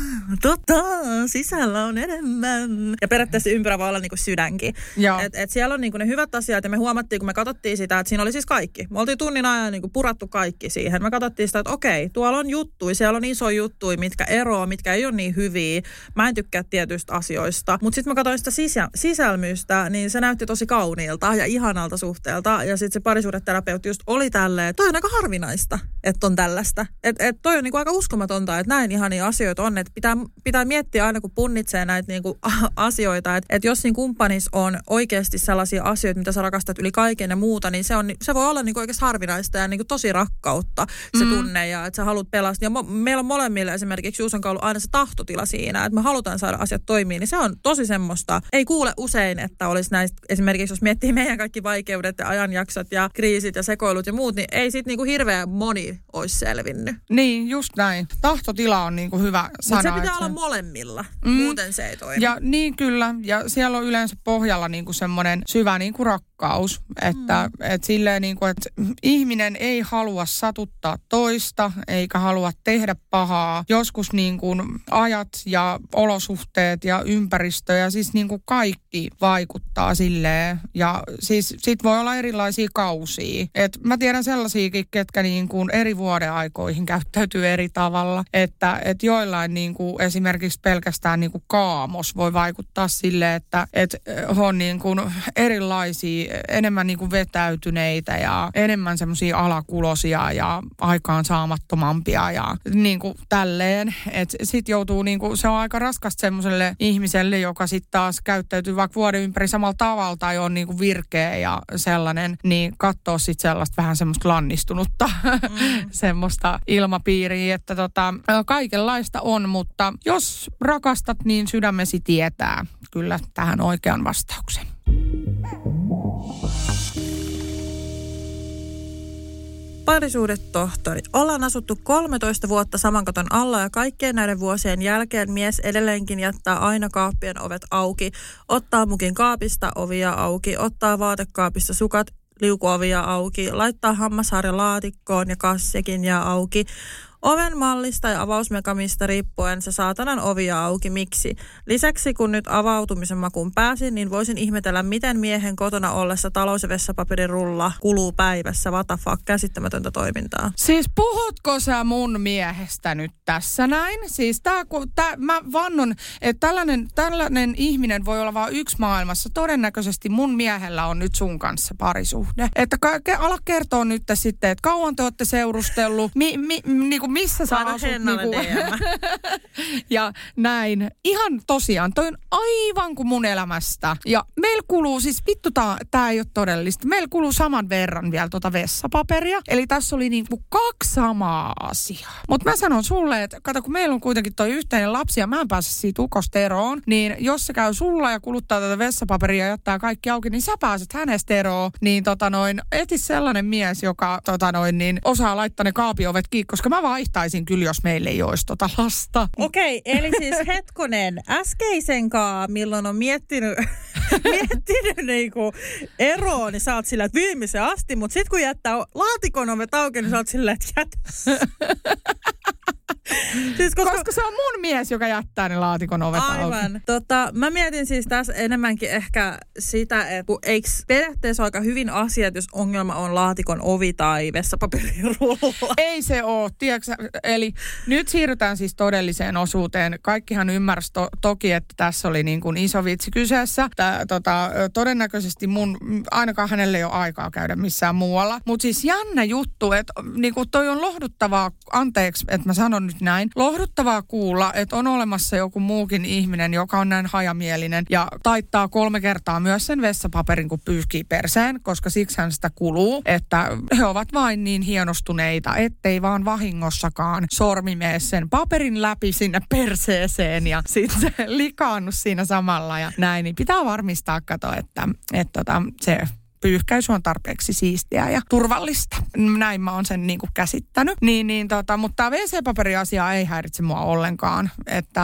totta, sisällä on enemmän. Ja periaatteessa ympyrä voi olla niinku sydänkin. Et siellä on niinku ne hyvät asiat ja me huomattiin, kun me katsottiin sitä, että siinä oli siis kaikki. Me oltiin tunnin ajan niinku purattu kaikki siihen. Me katsottiin sitä, että okei, tuolla on juttui, siellä on iso juttui, mitkä eroaa, mitkä ei ole niin hyviä. Mä en tykkää tietyistä asioista. Mutta sitten mä katsoin sitä sisälmystä, niin se näytti tosi kauniilta ja ihanalta suhteelta. Ja sitten se parisuhdeterapeutti just oli tälleen, että toi on aika harvinaista, että on tällaista. Että toi on niinku aika uskomatonta, että näin ihania asioita on. Että pitää miettiä aina, kun punnitsee näitä niinku asioita. Että jos siinä kumppanissa on oikeasti sellaisia asioita, mitä sä rakastat yli kaiken ja muuta, niin se voi olla niinku oikeasti harvinaista ja niinku tosi rakkautta se tunne. Ja että sä haluat pelastaa. Ja meillä on molemmille esimerkiksi Juuson ollut aina se tahtotila siinä, että me halutaan saada asiat toimii, niin se on tosi semmoista. Ei kuule usein, että olisi näistä, esimerkiksi jos miettii meidän kaikki vaikeudet ja ajanjaksot ja kriisit ja sekoilut ja muut, niin ei sit niinku hirveän moni olisi selvinnyt. Niin, just näin. Tahtotila on niinku hyvä sana. Mutta se pitää olla molemmilla, muuten se ei toimi. Ja niin kyllä, ja siellä on yleensä pohjalla niinku semmoinen syvä niinku rakkaus, että silleen niinku, että ihminen ei halua satuttaa toista, eikä halua tehdä pahaa. Joskus niinku ajat ja olosuhteet ja ympäristö ja siis niin kuin kaikki vaikuttaa silleen. Ja siis sit voi olla erilaisia kausia. Et mä tiedän sellaisiakin, ketkä niin kuin eri vuodeaikoihin käyttäytyy eri tavalla. Että joillain niin kuin esimerkiksi pelkästään niin kuin kaamos voi vaikuttaa silleen, että on niin kuin erilaisia enemmän niin kuin vetäytyneitä ja enemmän semmoisia alakulosia ja aikaansaamattomampia ja niin kuin tälleen. Että sit joutuu niin kuin, se on aika raskasta semmoiselle ihmiselle, joka sitten taas käyttäytyy vaikka vuoden ympäri samalla tavalla tai on niin kuin virkeä ja sellainen, niin katsoo sitten sellaista vähän semmoista lannistunutta semmoista ilmapiiriä, että kaikenlaista on, mutta jos rakastat, niin sydämesi tietää kyllä tähän oikean vastauksen. Parisuudetohtori. Ollaan asuttu 13 vuotta saman katon alla ja kaikkien näiden vuosien jälkeen mies edelleenkin jättää aina kaappien ovet auki. Ottaa mukin kaapista ovia auki, ottaa vaatekaapista sukat liukuovia auki, laittaa hammasharja laatikkoon ja kassikin jää auki. Oven mallista ja avausmekamista riippuen se saatanan ovia auki. Miksi? Lisäksi kun nyt avautumisen makuun pääsin, niin voisin ihmetellä, miten miehen kotona ollessa talous- ja vessapaperin rulla kuluu päivässä. What the fuck, käsittämätöntä toimintaa. Siis puhutko sä mun miehestä nyt tässä näin? Siis mä vannon, että tällainen ihminen voi olla vain yksi maailmassa. Todennäköisesti mun miehellä on nyt sun kanssa parisuhde. Että ala kertoa nyt sitten, että kauan te olette seurustellut, niinku missä sä asut niinku, ja näin. Ihan tosiaan, toi on aivan kuin mun elämästä. Ja meillä kuluu siis, vittu tää ei ole todellista, meillä kuluu saman verran vielä vessapaperia. Eli tässä oli niinku 2 samaa asiaa. Mutta mä sanon sulle, että kato kun meillä on kuitenkin toi yhteinen lapsi ja mä en pääse siitä ukosta eroon, niin jos se käy sulla ja kuluttaa tätä vessapaperia ja jättää kaikki auki, niin sä pääset hänestä eroon. Niin eti sellainen mies, joka niin osaa laittaa ne kaapiovet kiinni, koska mä vaihtaisin kyllä, jos meillä ei olisi lasta. Okei, eli siis hetkonen, äskeisenkaan, milloin on miettinyt niinku eroon, niin sä oot sillä, että viimeisen asti, mutta sit kun jättää laatikon ovet auki, niin sä oot sillä, että jätä. Siis koska se on mun mies, joka jättää ne laatikon ovet auki. Aivan. Mä mietin siis tässä enemmänkin ehkä sitä, että eikö periaatteessa aika hyvin asiat, jos ongelma on laatikon ovi tai vessapaperin rulla? Ei se ole, tiedätkö? Eli nyt siirrytään siis todelliseen osuuteen. Kaikkihan ymmärsi toki, että tässä oli niin kuin iso vitsi kyseessä. Todennäköisesti ainakaan hänelle ei ole aikaa käydä missään muualla. Mutta siis jännä juttu, että niin kuin toi on lohduttavaa, anteeksi, että mä sanon nyt näin, lohduttavaa kuulla, että on olemassa joku muukin ihminen, joka on näin hajamielinen ja taittaa 3 kertaa myös sen vessapaperin, kun pyyhkii perseen, koska siksihän sitä kuluu, että he ovat vain niin hienostuneita, ettei vaan vahingossakaan sormi mene sen paperin läpi sinne perseeseen ja sitten se likaannut siinä samalla ja näin, niin pitää varmistaa, että se pyyhkäisy on tarpeeksi siistiä ja turvallista. Näin mä oon sen niinku käsittänyt. Mutta tämä WC-paperiasia ei häiritse mua ollenkaan.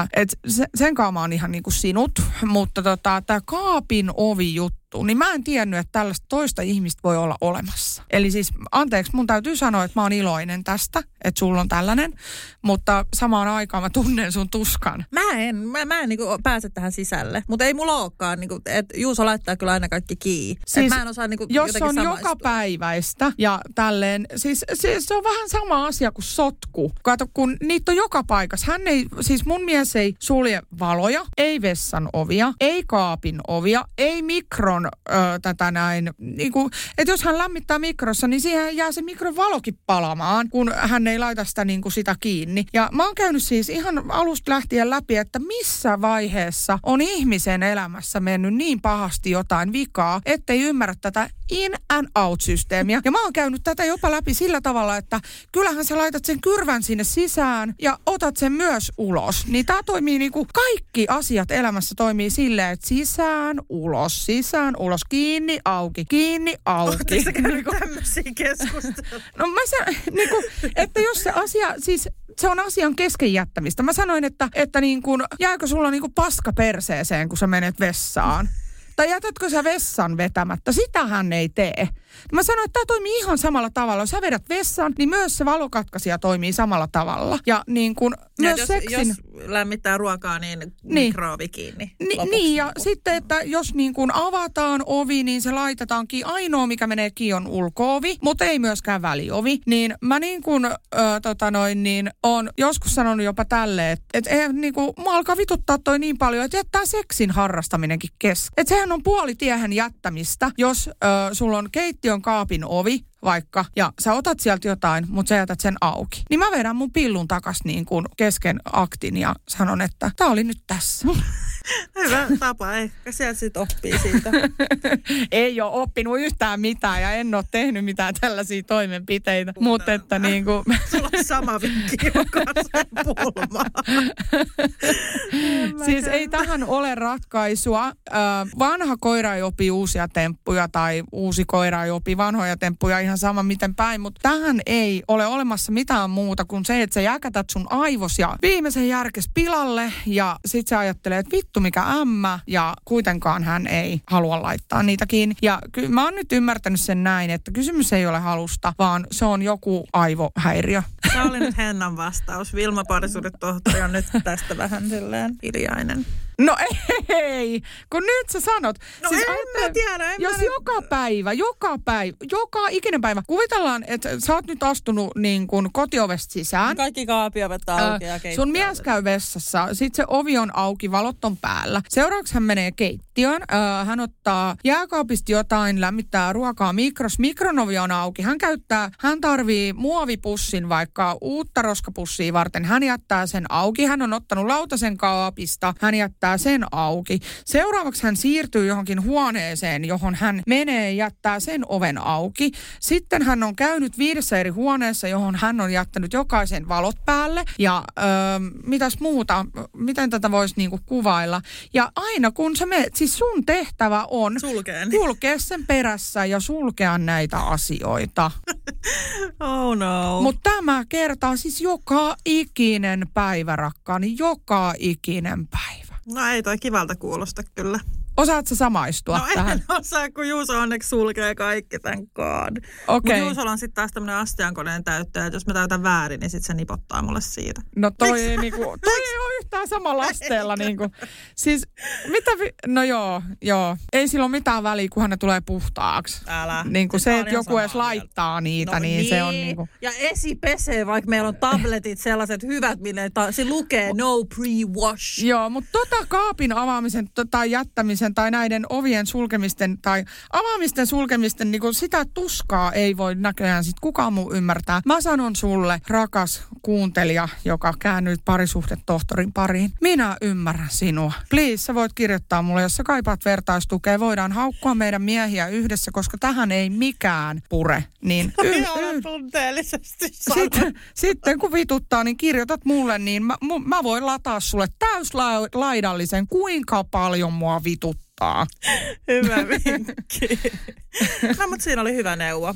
Sen kanssa mä oon ihan niinku sinut. Mutta tämä kaapin ovi juttu, niin mä en tiennyt, että tällaista toista ihmistä voi olla olemassa. Eli siis, anteeksi, mun täytyy sanoa, että mä oon iloinen tästä, että sulla on tällainen, mutta samaan aikaan mä tunnen sun tuskan. Mä en niinku pääse tähän sisälle, mutta ei mulla olekaan, niinku, että Juuso laittaa kyllä aina kaikki kiinni. Siis, mä en osaa niinku jos on samaistua. joka päiväistä ja tälleen, siis se on vähän sama asia kuin sotku. Kato, kun niitä on joka paikassa. Mun mies ei sulje valoja, ei vessan ovia, ei kaapin ovia, ei mikron tätä näin. Niinku, että jos hän lämmittää mikrossa, niin siihen jää se mikron valokin palamaan, kun hän ei laita sitä, niinku, sitä kiinni. Ja mä oon käynyt siis ihan alusta lähtien läpi, että missä vaiheessa on ihmisen elämässä mennyt niin pahasti jotain vikaa, ettei ymmärrä tätä in and out-systeemiä. Ja mä oon käynyt tätä jopa läpi sillä tavalla, että kyllähän sä laitat sen kyrvän sinne sisään ja otat sen myös ulos. Niin tää toimii niinku, kaikki asiat elämässä toimii silleen, että sisään, ulos, kiinni, auki, kiinni, auki. Oletteko sä käynyt tämmöisiä keskusteluja? No mä niinku, että jos se asia, siis se on asian kesken jättämistä. Mä sanoin, että niin kuin, jääkö sulla niin kuin paska perseeseen, kun sä menet vessaan? Tai jätätkö sä vessan vetämättä? Sitähän ei tee. Mä sanoin, että tämä toimii ihan samalla tavalla. Jos sä vedät vessan, niin myös se valokatkaisija toimii samalla tavalla. Ja niin kuin myös seksin... lämmittää ruokaa, niin mikroovi kiinni. Niin, ja sitten, että jos niin kuin avataan ovi, niin se laitetaankin. Ainoa, mikä menee kiinni, on ulko-ovi, mutta ei myöskään väliovi. Niin mä niin kuin, on joskus sanonut jopa tälleen, että niin kuin, mua alkaa vituttaa toi niin paljon, että jättää seksin harrastaminenkin kesken. Että sehän on puolitiehen jättämistä, jos sulla on keittiön kaapin ovi, vaikka, ja sä otat sieltä jotain, mutta sä jätät sen auki. Niin mä vedän mun pillun takas niin kuin kesken aktin ja sanon, että tää oli nyt tässä. Hyvä tapa, ehkä sieltä sit oppii siitä. Ei ole oppinut yhtään mitään ja en ole tehnyt mitään tällaisia toimenpiteitä. Mutta että niin kuin... Sulla on sama vinkki jokaisen pulmaan. Siis ei tähän ole ratkaisua. Vanha koira ei opi uusia temppuja tai uusi koira ei opi vanhoja temppuja ihan sama miten päin. Mutta tähän ei ole olemassa mitään muuta kuin se, että sä jäkätät sun aivos ja viimeisen järkes pilalle ja sit sä ajattelee, että vittu mikä ämmä ja kuitenkaan hän ei halua laittaa niitä kiinni. Ja mä oon nyt ymmärtänyt sen näin, että kysymys ei ole halusta, vaan se on joku aivohäiriö. Se oli nyt Hennan vastaus. Vilma parisuudetohtori on nyt tästä vähän silleen hiljainen. No ei, kun nyt sä sanot. No siis en tiedä. Jos joka ikinen päivä. Kuvitellaan, että sä oot nyt astunut niin kuin kotiovesta sisään. Kaikki kaapiovet auki ja keittiö. Sun mies käy vessassa, sit se ovi on auki, valot on päällä. Seuraavaksi hän menee keittiöön. Hän ottaa jääkaapista jotain, lämmittää ruokaa mikronovi on auki. Hän tarvii muovipussin vaikka uutta roskapussia varten. Hän jättää sen auki. Hän on ottanut lautasen kaapista. Hän jättää sen auki. Seuraavaksi hän siirtyy johonkin huoneeseen, johon hän menee ja jättää sen oven auki. Sitten hän on käynyt 5 eri huoneessa, johon hän on jättänyt jokaisen valot päälle. Ja mitäs muuta? Miten tätä voisi niinku kuvailla? Ja aina kun sä menet, siis sun tehtävä on kulkea sen perässä ja sulkea näitä asioita. Oh no. Mutta tämä kertaa siis joka ikinen päivä, rakkaani, joka ikinen päivä. No ei toi kivalta kuulosta kyllä. Osaatko samaistua tähän? No en osaa, kun Juuso onneksi sulkee kaikki, thank God. Okay. Mutta Juusolla on sitten taas tämmöinen astiankoneen täyttäjä, että jos mä täytän väärin, niin sitten se nipottaa mulle siitä. No toi ei ole yhtään samalla asteella niinku. Siis no joo. Ei sillä ole mitään väliä, kunhan ne tulee puhtaaksi. Älä. Niinku se, että joku edes laittaa niitä, no niin se on niinku. Ja pesee, vaikka meillä on tabletit sellaiset hyvät, mille se lukee no pre-wash. Joo, mutta kaapin avaamisen tai jättämisen tai näiden ovien sulkemisten tai avaamisten sulkemisten, niin sitä tuskaa ei voi näköjään sit kukaan muu ymmärtää. Mä sanon sulle, rakas kuuntelija, joka käännyt parisuhdetohtorin pariin, minä ymmärrän sinua. Please, sä voit kirjoittaa mulle, jos sä kaipaat vertaistukea. Voidaan haukkua meidän miehiä yhdessä, koska tähän ei mikään pure. Niin tunteellisesti sitten kun vituttaa, niin kirjoitat mulle, niin mä voin lataa sulle täyslaidallisen, kuinka paljon mua vituttaa. Hyvä vinkki. No, mutta siinä oli hyvä neuvo.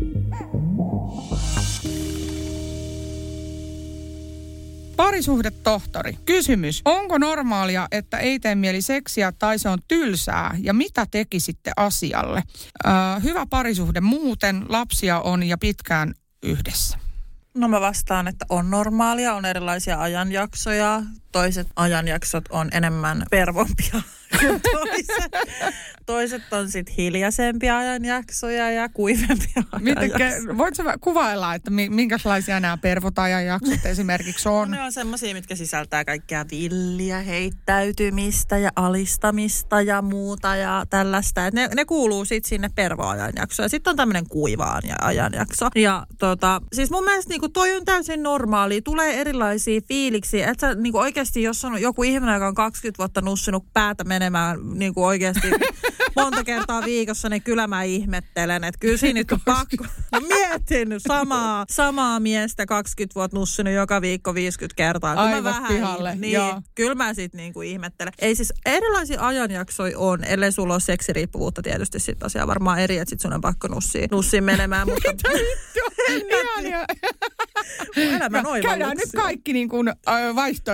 Parisuhdetohtori. Kysymys. Onko normaalia, että ei tee mieli seksiä tai se on tylsää? Ja mitä tekisitte asialle? Hyvä parisuhde muuten. Lapsia on ja pitkään yhdessä. No mä vastaan, että on normaalia. On erilaisia ajanjaksoja. Toiset ajanjaksot on enemmän pervompia kuin toiset. Toiset on sitten hiljaisempia ajanjaksoja ja kuivempia ajanjaksoja. Voitko kuvailla, että minkälaisia nämä pervot-ajanjaksot esimerkiksi on? No, ne on semmoisia, mitkä sisältää kaikkea villiä, heittäytymistä ja alistamista ja muuta ja tällaista. Et ne kuuluu sitten sinne pervo-ajanjaksoon. Ja sitten on tämmöinen kuiva ajanjakso. Ja siis mun mielestä niinku toi on täysin normaali. Tulee erilaisia fiiliksiä. Että sä niinku oikeasti, jos on joku ihminen, joka on 20 vuotta nussinut päätä menemään niinku oikeasti monta kertaa viikossa, niin kyllä mä ihmettelen, että kyllä siinä nyt on pakko. Mä mietin samaa miestä 20 vuotta nussinut joka viikko 50 kertaa. Aivot pihalle. Niin, kyllä mä sit niinku ihmettelen. Ei siis erilaisia ajanjaksoja on, ellei sulla ole seksiriippuvuutta tietysti sit asiaa varmaan eri, että sit sun on pakko nussiin menemään. Mutta mitä vittu? Elämän oivalluksia. Käydään nyt kaikki niin kuin vaihtoehdot läpi.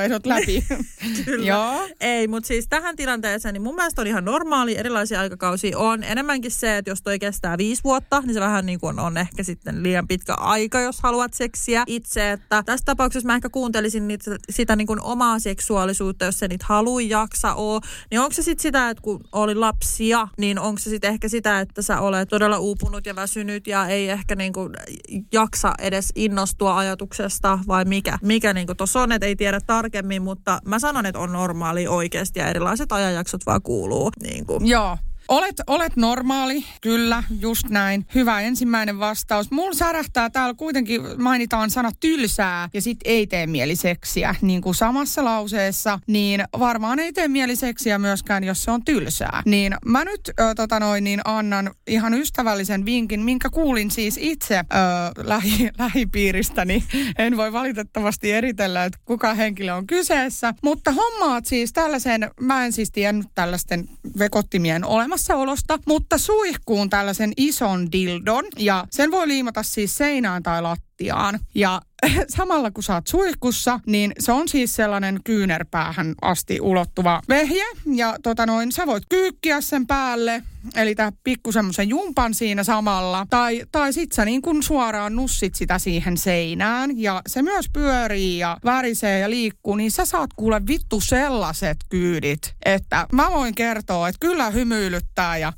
läpi. Kyllä. Joo. Ei, mutta siis tähän tilanteeseen, niin mun mielestä on ihan normaali, erilaisia aikakausia on. Enemmänkin se, että jos toi kestää 5 vuotta, niin se vähän niin kuin on ehkä sitten liian pitkä aika, jos haluat seksiä itse. Että tässä tapauksessa mä ehkä kuuntelisin sitä niin kuin omaa seksuaalisuutta, jos se niitä halui jaksa oo. Niin onko se sitten sitä, että kun oli lapsia, niin onko se sitten ehkä sitä, että sä olet todella uupunut ja väsynyt ja ei ehkä niin kuin jaksa edes innostua ajatuksesta vai mikä niin kuin tuossa on, että ei tiedä tarkemmin, mutta mä sanon, että on normaali oikeasti ja erilaiset ajanjaksot vaan kuuluu. Niin kuin. Joo. Olet normaali, kyllä, just näin. Hyvä ensimmäinen vastaus. Mulla särähtää täällä kuitenkin, mainitaan sana tylsää ja sit ei tee mieli seksiä. Niin kuin samassa lauseessa, niin varmaan ei tee mieli seksiä myöskään, jos se on tylsää. Niin mä nyt annan ihan ystävällisen vinkin, minkä kuulin siis itse lähipiiristäni. En voi valitettavasti eritellä, että kuka henkilö on kyseessä. Mutta hommaat siis tällaisen, mä en siis tiennyt tällaisten vekottimien olemassaolosta, mutta suihkuun tällaisen ison dildon ja sen voi liimata siis seinään tai lattiaan. Ja samalla kun sä oot suihkussa, niin se on siis sellainen kyynärpäähän asti ulottuva vehje. Ja sä voit kyykkiä sen päälle, eli tää pikku semmoisen jumpan siinä samalla. Tai sit sä niin kun suoraan nussit sitä siihen seinään. Ja se myös pyörii ja värisee ja liikkuu, niin sä saat kuule vittu sellaiset kyydit, että mä voin kertoa, että kyllä hymyilyttää ja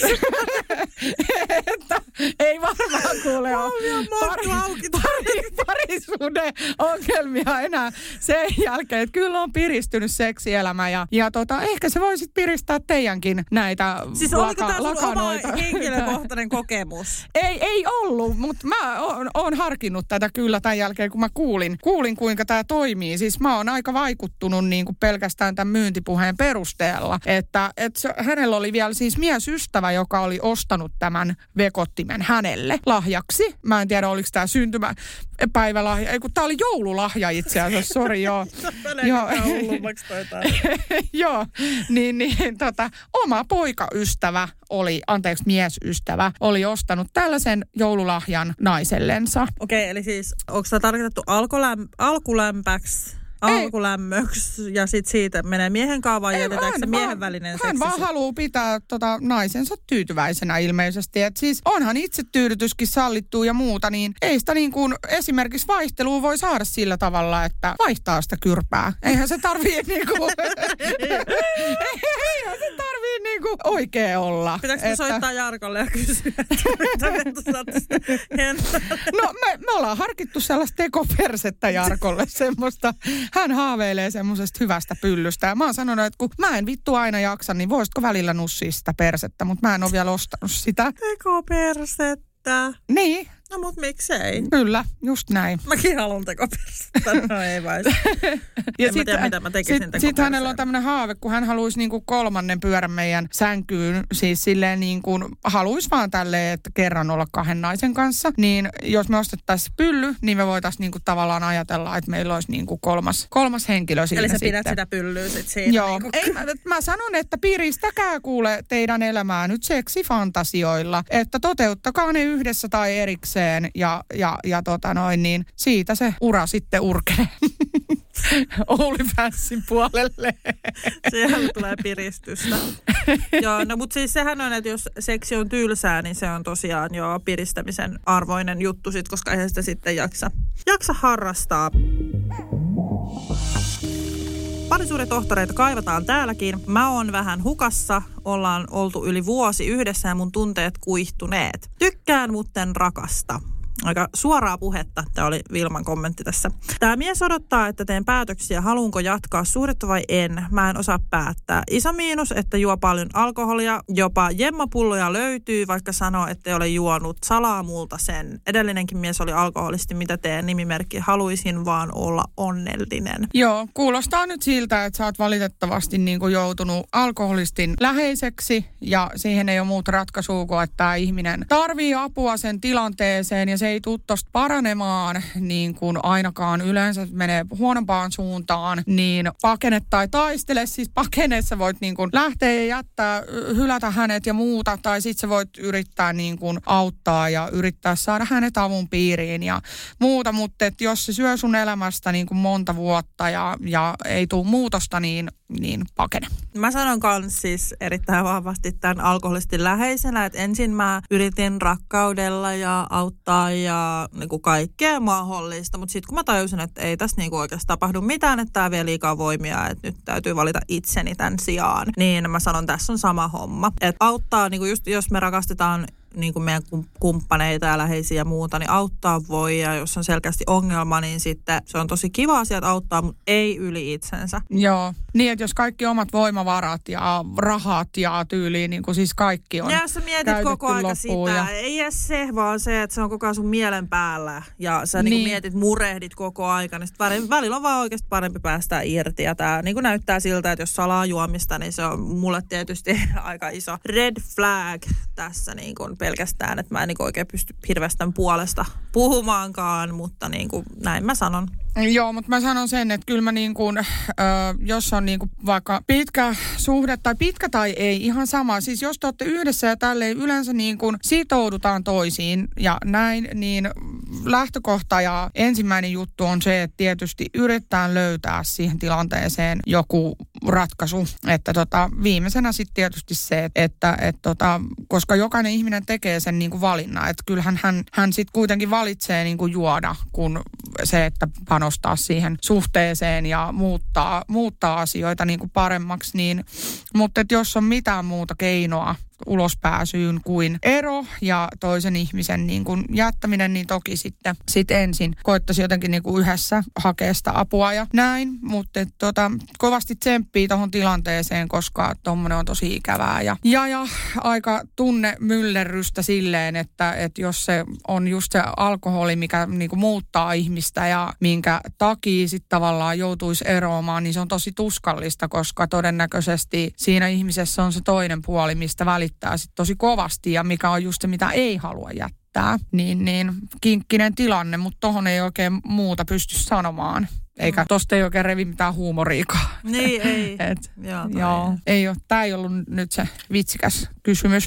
että ei varmaan kuule ole parisuuden ongelmia enää sen jälkeen, että kyllä on piristynyt seksielämä ja ehkä se voi sitten piristää teidänkin näitä siis oliko tämä sun oma henkilökohtainen kokemus? Ei ollut, mutta mä oon harkinnut tätä kyllä tämän jälkeen, kun mä kuulin kuinka tämä toimii. Siis mä oon aika vaikuttunut niin kuin pelkästään tämän myyntipuheen perusteella, että hänellä oli vielä siis miesystävä, joka oli ostanut tämän vekottimen hänelle lahjaksi. Mä en tiedä, oliko tämä syntymäpäivälahja. Ei, kun tää oli joululahja itse asiassa, sori joo. Joo, oma poikaystävä miesystävä oli ostanut tällaisen joululahjan naisellensa. Okei, eli siis onko tämä tarkoitettu alkulämpäksi? Alkulämmöksi ja sitten siitä menee miehen kanssa vai jätetäänkö se miehen välinen seksi? Hän vaan haluaa pitää naisensa tyytyväisenä ilmeisesti. Et siis onhan itsetyydytyskin sallittu ja muuta, niin ei sitä niin kuin esimerkiksi vaihtelua voi saada sillä tavalla, että vaihtaa sitä kyrpää. Eihän se tarvii niinku niinku oikein olla. Pitääkö soittaa Jarkolle ja kysyä, No me ollaan harkittu sellaista tekopersettä Jarkolle, semmoista. Hän haaveilee semmoisesta hyvästä pyllystä. Ja mä oon sanonut, että kun mä en vittu aina jaksa, niin voisitko välillä nussia sitä persettä, mutta mä en ole vielä ostanut sitä. Tekopersettä. Niin. No mut miksei? Kyllä, just näin. Mäkin haluan tekopersettä. No ei vai. En mä tiedä, mitä mä tekisin tekoperseen. Sitten hänellä on tämmöinen haave, kun hän haluaisi niinku 3. pyörän meidän sänkyyn. Siis silleen niin kuin haluaisi vaan tälleen, että kerran olla 2 naisen kanssa. Niin jos me ostettaisiin pylly, niin me voitaisiin niinku tavallaan ajatella, että meillä olisi niinku kolmas henkilö siinä. Eli sä sitten. Pidät sitä pyllyä sitten siinä. Joo. Niinku. Ei, mä sanon, että piristäkää kuule teidän elämää nyt seksifantasioilla. Että toteuttakaa ne yhdessä tai erikseen. Niin siitä se ura sitten urkenee OnlyFansin puolelle. Siellä tulee piristystä. Joo, no mutta siis sehän on, että jos seksi on tylsää, niin se on tosiaan jo piristämisen arvoinen juttu sit, koska eihän sitä sitten jaksa harrastaa. Parisuudetohtoreita kaivataan täälläkin. Mä oon vähän hukassa. Ollaan oltu yli vuosi yhdessä ja mun tunteet kuihtuneet. Tykkään, mutten rakasta. Aika suoraa puhetta. Tämä oli Vilman kommentti tässä. Tämä mies odottaa, että teen päätöksiä, haluanko jatkaa suhdetta vai en. Mä en osaa päättää. Iso miinus, että juo paljon alkoholia. Jopa jemmapulloja löytyy, vaikka sanoo, että ei ole juonut. Salaa multa sen. Edellinenkin mies oli alkoholisti. Mitä teen? Nimimerkki. Haluaisin vaan olla onnellinen. Joo, kuulostaa nyt siltä, että sä oot valitettavasti niin kuin joutunut alkoholistin läheiseksi. Ja siihen ei ole muuta ratkaisua kuin, että tämä ihminen tarvii apua sen tilanteeseen. Ja se ei tule tosta paranemaan, niin kuin ainakaan yleensä menee huonompaan suuntaan, niin pakene tai taistele. Siis pakeneessa voit niin kuin lähteä ja jättää, hylätä hänet ja muuta, tai sitten sä voit yrittää niin kuin auttaa ja yrittää saada hänet avun piiriin ja muuta, mutta jos se syö sun elämästä niin kuin monta vuotta ja ei tule muutosta, niin pakene. Mä sanon kans siis erittäin vahvasti tämän alkoholistin läheisenä, että ensin mä yritin rakkaudella ja auttaa ja niinku kaikkea mahdollista, mutta sitten kun mä tajusin, että ei tässä niinku oikeastaan tapahdu mitään, että tää vie liikaa voimia, että nyt täytyy valita itseni tämän sijaan, niin mä sanon, tässä on sama homma. Että auttaa, niinku just jos me rakastetaan niin kuin meidän kumppaneita ja läheisiä ja muuta, niin auttaa voi. Ja jos on selkeästi ongelma, niin sitten se on tosi kiva asia, että auttaa, mutta ei yli itsensä. Joo. Niin, että jos kaikki omat voimavarat ja rahat ja tyyliin, niin kuin siis kaikki on. Ja jos sä mietit koko aika sitä, ei edes se, vaan se, että se on koko ajan sun mielen päällä. Ja sä niin kuin mietit, murehdit koko aika, niin sitten välillä on vaan oikeasti parempi päästä irti. Ja tää niin kuin näyttää siltä, että jos salaa juomista, niin se on mulle tietysti aika iso red flag tässä niin kuin pelkästään, että mä en niin kuin oikein pysty hirveästi tämän puolesta puhumaankaan, mutta niin kuin näin mä sanon. Joo, mutta mä sanon sen, että kyllä mä niin kuin, jos on niin kuin vaikka pitkä suhde tai pitkä tai ei, ihan sama. Siis jos te olette yhdessä ja tälleen yleensä niin kuin sitoudutaan toisiin ja näin, niin lähtökohta ja ensimmäinen juttu on se, että tietysti yritetään löytää siihen tilanteeseen joku ratkaisu. Että viimeisenä sitten tietysti se, että koska jokainen ihminen tekee sen niin kuin valinnan, että kyllähän hän sitten kuitenkin valitsee niin kuin juoda, kun se, että panostaa siihen suhteeseen ja muuttaa asioita niin kuin paremmaksi, niin, mutta että jos on mitään muuta keinoa ulospääsyyn kuin ero ja toisen ihmisen niin kuin jättäminen, niin toki sitten ensin koettaisi jotenkin niin kuin yhdessä hakea sitä apua ja näin, mutta kovasti tsemppii tuohon tilanteeseen, koska tommonen on tosi ikävää ja aika tunnemyllerrystä silleen, että jos se on just se alkoholi, mikä niin kuin muuttaa ihmistä ja minkä takia sitten tavallaan joutuisi eroamaan, niin se on tosi tuskallista, koska todennäköisesti siinä ihmisessä on se toinen puoli, mistä välittää sit tosi kovasti ja mikä on just se, mitä ei halua jättää. Niin kinkkinen tilanne, mutta tohon ei oikein muuta pysty sanomaan. Eikä tosta ei oikein revi mitään huumoriikaan. Niin, ei. Ei ole. Tää ei ollut nyt se vitsikäs kysymys.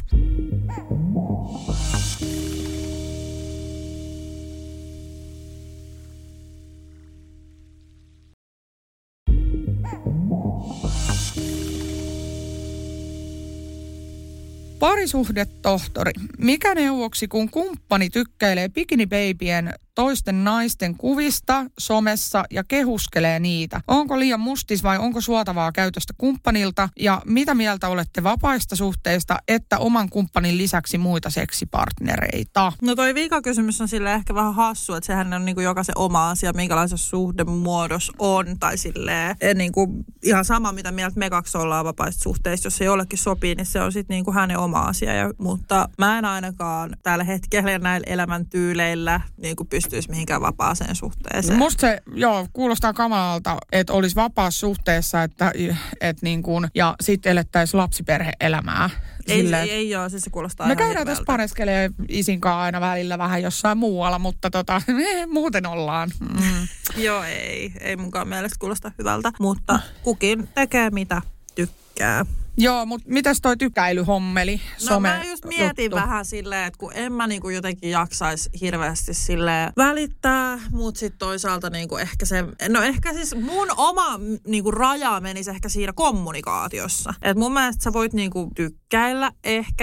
Parisuhdetohtori. Mikä neuvoksi, kun kumppani tykkäilee bikinibeibien toisten naisten kuvista somessa ja kehuskelee niitä? Onko liian mustis vai onko suotavaa käytöstä kumppanilta? Ja mitä mieltä olette vapaista suhteista, että oman kumppanin lisäksi muita seksipartnereita? No toi viikakysymys on sille ehkä vähän hassu, että sehän on niinku jokaisen oma asia, minkälaisessa suhdemuodossa on. Tai silleen niinku ihan sama, mitä mieltä me kaksi ollaan vapaista suhteista. Jos se jollekin sopii, niin se on sitten niinku hänen oma asia. Mutta mä en ainakaan tällä hetkellä ja näillä elämäntyyleillä niinku pystyisi mihinkään vapaaseen suhteeseen. Musta se, kuulostaa kamalalta, että olisi vapaassa suhteessa, että niin kuin, ja sitten elettäisiin lapsiperhe-elämää. Ei joo, siis se kuulostaa me käydään tässä pareskelee isinkaan aina välillä vähän jossain muualla, mutta muuten ollaan. Joo, ei munkaan mielestä kuulosta hyvältä, mutta kukin tekee mitä tykkää. Joo, mutta mitäs toi tykäilyhommeli? No mä just mietin vähän silleen, että kun en mä niinku jotenkin jaksaisi hirveästi silleen välittää, mutta sitten toisaalta niinku ehkä se, ehkä siis mun oma niinku raja menisi ehkä siinä kommunikaatiossa. Et mun mielestä sä voit niinku tykkäillä ehkä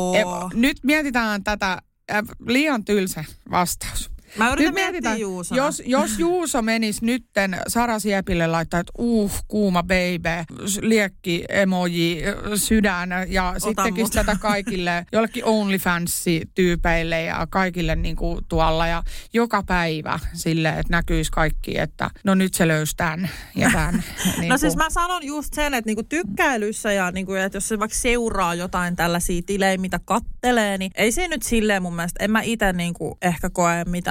Nyt mietitään tätä, liian tylsä vastaus. Mä yritän miettiä Juusona. Jos Juuso menisi nytten Sara Siepille laittaa, että kuuma baby, liekki, emoji, sydän ja sitten tekisi tätä kaikille, jollekin OnlyFans-tyypeille ja kaikille niin kuin tuolla ja joka päivä silleen, että näkyisi kaikki, että no nyt se löysi tämän ja tämän. Niin no siis mä sanon just sen, että niinku tykkäilyssä ja niinku, että jos se vaikka seuraa jotain tällaisia tilejä, mitä kattelee, niin ei se nyt silleen mun mielestä, en mä itse niinku ehkä koe mitään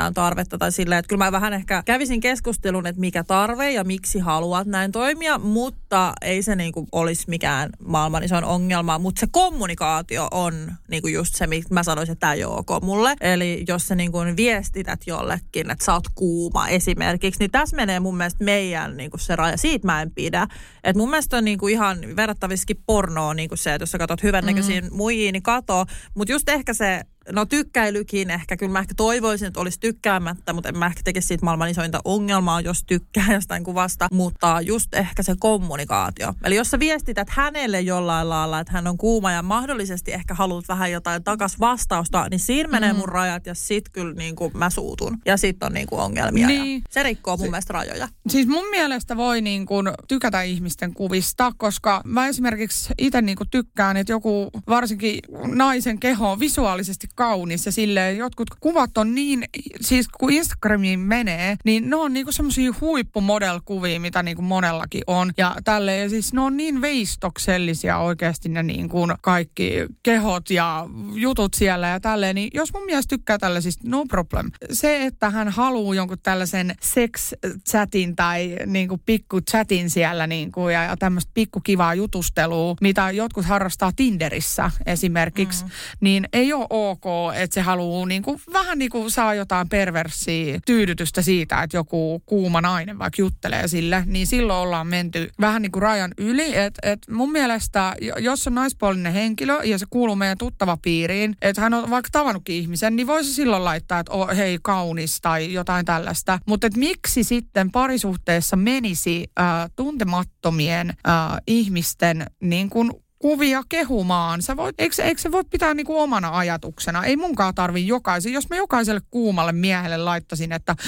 mitään tarvetta tai silleen, että kyllä mä vähän ehkä kävisin keskustelun, että mikä tarve ja miksi haluat näin toimia, mutta ei se niinku olisi mikään maailman isoin ongelma, mutta se kommunikaatio on niinku just se, mitä mä sanoisin, että tämä ei ole ok mulle. Eli jos sä niinku viestität jollekin, että sä oot kuuma esimerkiksi, niin tässä menee mun mielestä meidän niinku se raja. Siitä mä en pidä. Et mun mielestä on niinku ihan verrattaviskin pornoa niinku se, että jos sä katsot hyvännäköisiä muijia, niin kato. Mutta just ehkä se, no tykkäilykin ehkä, kyllä mä ehkä toivoisin, että olisi tykkäämättä, mutta en mä ehkä tekisi siitä maailman isointa ongelmaa, jos tykkää jostain kuvasta, mutta just ehkä se kommunikaatio. Eli jos sä viestität hänelle jollain lailla, että hän on kuuma ja mahdollisesti ehkä haluat vähän jotain takas vastausta, niin siinä menee mun rajat ja sit kyllä niinku mä suutun. Ja sit on niinku ongelmia niin. Ja se rikkoo mun mielestä rajoja. Siis mun mielestä voi niinku tykätä ihmisten kuvista, koska mä esimerkiksi itse niinku tykkään, että joku varsinkin naisen keho on visuaalisesti kaunis ja silleen jotkut kuvat on niin, siis kun Instagramiin menee, niin ne on niinku semmosia huippumodel-kuvia, mitä niinku monellakin on. Ja tälleen, siis ne on niin veistoksellisia oikeasti ne niinku kaikki kehot ja jutut siellä ja tälleen. Niin jos mun mielestä tykkää tällaisista, no problem. Se, että hän haluaa jonkun tällaisen sex-chatin tai niinku pikku-chatin siellä niinku ja tämmöistä pikkukivaa jutustelua, mitä jotkut harrastaa Tinderissä esimerkiksi, niin ei ole ok, että se haluaa niinku, vähän niin kuin saa jotain perverssiä tyydytystä siitä, että joku kuuma nainen vaikka juttelee sille, niin silloin ollaan menty vähän niin kuin rajan yli. Et mun mielestä, jos on naispuolinen henkilö ja se kuuluu meidän tuttavapiiriin, että hän on vaikka tavannutkin ihmisen, niin voisi silloin laittaa, että hei kaunis tai jotain tällaista. Mutta miksi sitten parisuhteessa menisi tuntemattomien ihmisten niin kuin kuvia kehumaan. Eikö se voi pitää niinku omana ajatuksena? Ei munkaan tarvii jokaisen. Jos mä jokaiselle kuumalle miehelle laittaisin, että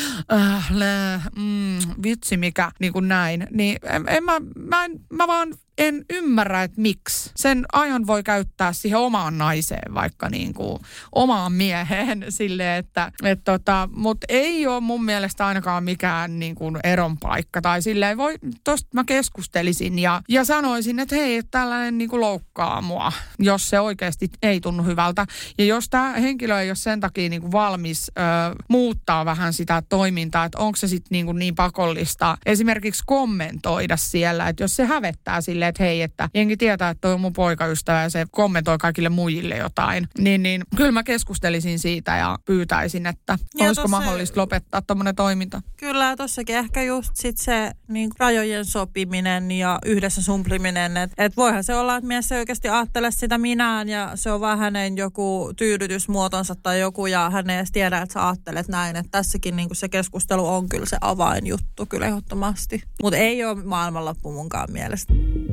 vitsi mikä, niin kuin näin, niin mä vaan en ymmärrä, että miksi. Sen ajan voi käyttää siihen omaan naiseen, vaikka niin kuin omaan mieheen silleen, mutta ei ole mun mielestä ainakaan mikään niin kuin eron paikka. Tai silleen tosta mä keskustelisin ja sanoisin, että hei, tällainen niin kuin loukkaa mua, jos se oikeasti ei tunnu hyvältä. Ja jos tämä henkilö ei ole sen takia niin kuin valmis muuttaa vähän sitä toimintaa, että onko se sitten niin pakollista esimerkiksi kommentoida siellä, että jos se hävettää silleen, että hei, että jengi tietää, että toi on mun poikaystävä ja se kommentoi kaikille muille jotain, niin kyllä mä keskustelisin siitä ja pyytäisin, että olisiko mahdollista lopettaa tommoinen toiminta. Kyllä, tossakin ehkä just sit se niin rajojen sopiminen ja yhdessä sumpliminen, että voihan se olla, että mies ei oikeasti ajattele sitä minään ja se on vähän hänen joku tyydytysmuotonsa tai joku ja hän ei edes tiedä, että sä ajattelet näin, että tässäkin niin se keskustelu on kyllä se avainjuttu kyllä ehdottomasti. Mutta ei ole maailmanloppu munkaan mielestä.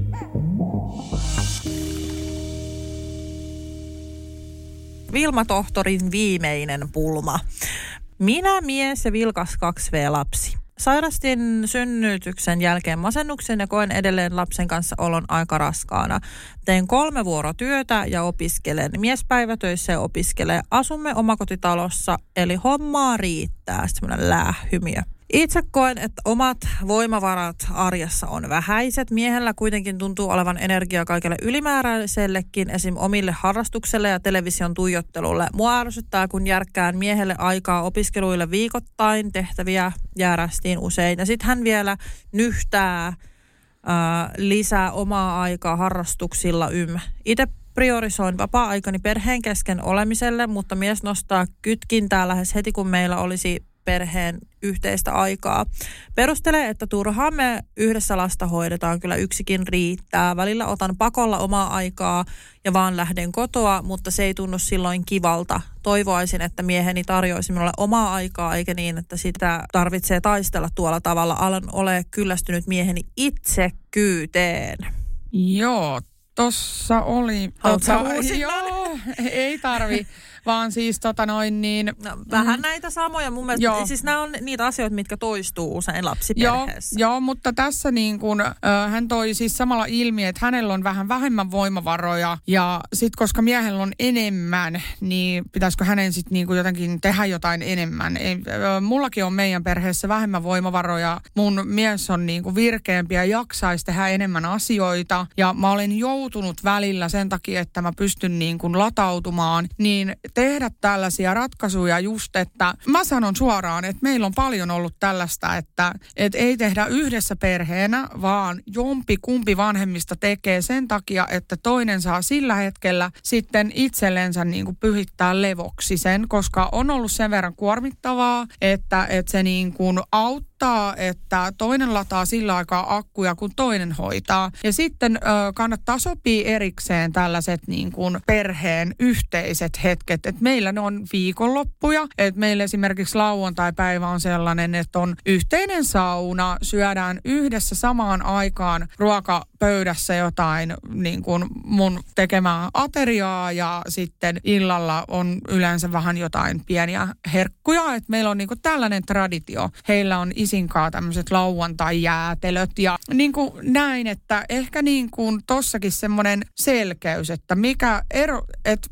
Vilma-tohtorin viimeinen pulma. Minä, mies ja vilkas 2V-lapsi. Sairastin synnytyksen jälkeen masennuksen ja koen edelleen lapsen kanssa olon aika raskaana. Teen 3 vuorotyötä ja opiskelen. Mies päivätöissä ja opiskelee. Asumme omakotitalossa, eli hommaa riittää. Semmoinen läähymiö. Itse koen, että omat voimavarat arjessa on vähäiset. Miehellä kuitenkin tuntuu olevan energiaa kaikille ylimääräisellekin, esim. Omille harrastukselle ja television tuijottelulle. Mua ärsyttää, kun järkkään miehelle aikaa opiskeluille viikoittain, tehtäviä jäärästiin usein. Ja sitten hän vielä nyhtää lisää omaa aikaa harrastuksilla Itse priorisoin vapaa-aikani perheen kesken olemiselle, mutta mies nostaa kytkintää lähes heti, kun meillä olisi perheen yhteistä aikaa. Perustelee, että turhaan me yhdessä lasta hoidetaan, kyllä yksikin riittää. Välillä otan pakolla omaa aikaa ja vaan lähden kotoa, mutta se ei tunnu silloin kivalta. Toivoisin, että mieheni tarjoisi minulle omaa aikaa, eikä niin, että sitä tarvitsee taistella tuolla tavalla. Alan ole kyllästynyt mieheni itsekkyyteen. Joo, tossa oli... Joo, ei tarvi. Vaan siis vähän näitä samoja mun mielestä. Joo. Siis nämä on niitä asioita, mitkä toistuu usein lapsiperheessä. Joo, mutta tässä niin kun, hän toi siis samalla ilmi, että hänellä on vähän vähemmän voimavaroja. Ja sitten koska miehellä on enemmän, niin pitäisikö hänen sitten niin kun jotenkin tehdä jotain enemmän. Mullakin on meidän perheessä vähemmän voimavaroja. Mun mies on niin kun virkeämpi ja jaksaisi tehdä enemmän asioita. Ja mä olen joutunut välillä sen takia, että mä pystyn niin kun latautumaan, niin tehdä tällaisia ratkaisuja just, että mä sanon suoraan, että meillä on paljon ollut tällaista, että ei tehdä yhdessä perheenä, vaan jompi kumpi vanhemmista tekee sen takia, että toinen saa sillä hetkellä sitten itsellensä niin kuin pyhittää levoksi sen, koska on ollut sen verran kuormittavaa, että se niin kuin auttaa, että toinen lataa sillä aikaa akkuja, kun toinen hoitaa. Ja sitten kannattaa sopia erikseen tällaiset niin kuin perheen yhteiset hetket. Et meillä ne on viikonloppuja. Et meillä esimerkiksi lauantai-päivä on sellainen, että on yhteinen sauna, syödään yhdessä samaan aikaan ruokapöydässä jotain niin kuin mun tekemää ateriaa ja sitten illalla on yleensä vähän jotain pieniä herkkuja. Et meillä on niin kuin tällainen traditio. Heillä on isinkaan tämmöiset lauantai-jäätelöt ja niin kuin näin, että ehkä niin kuin tossakin semmoinen selkeys, että mikä ero, että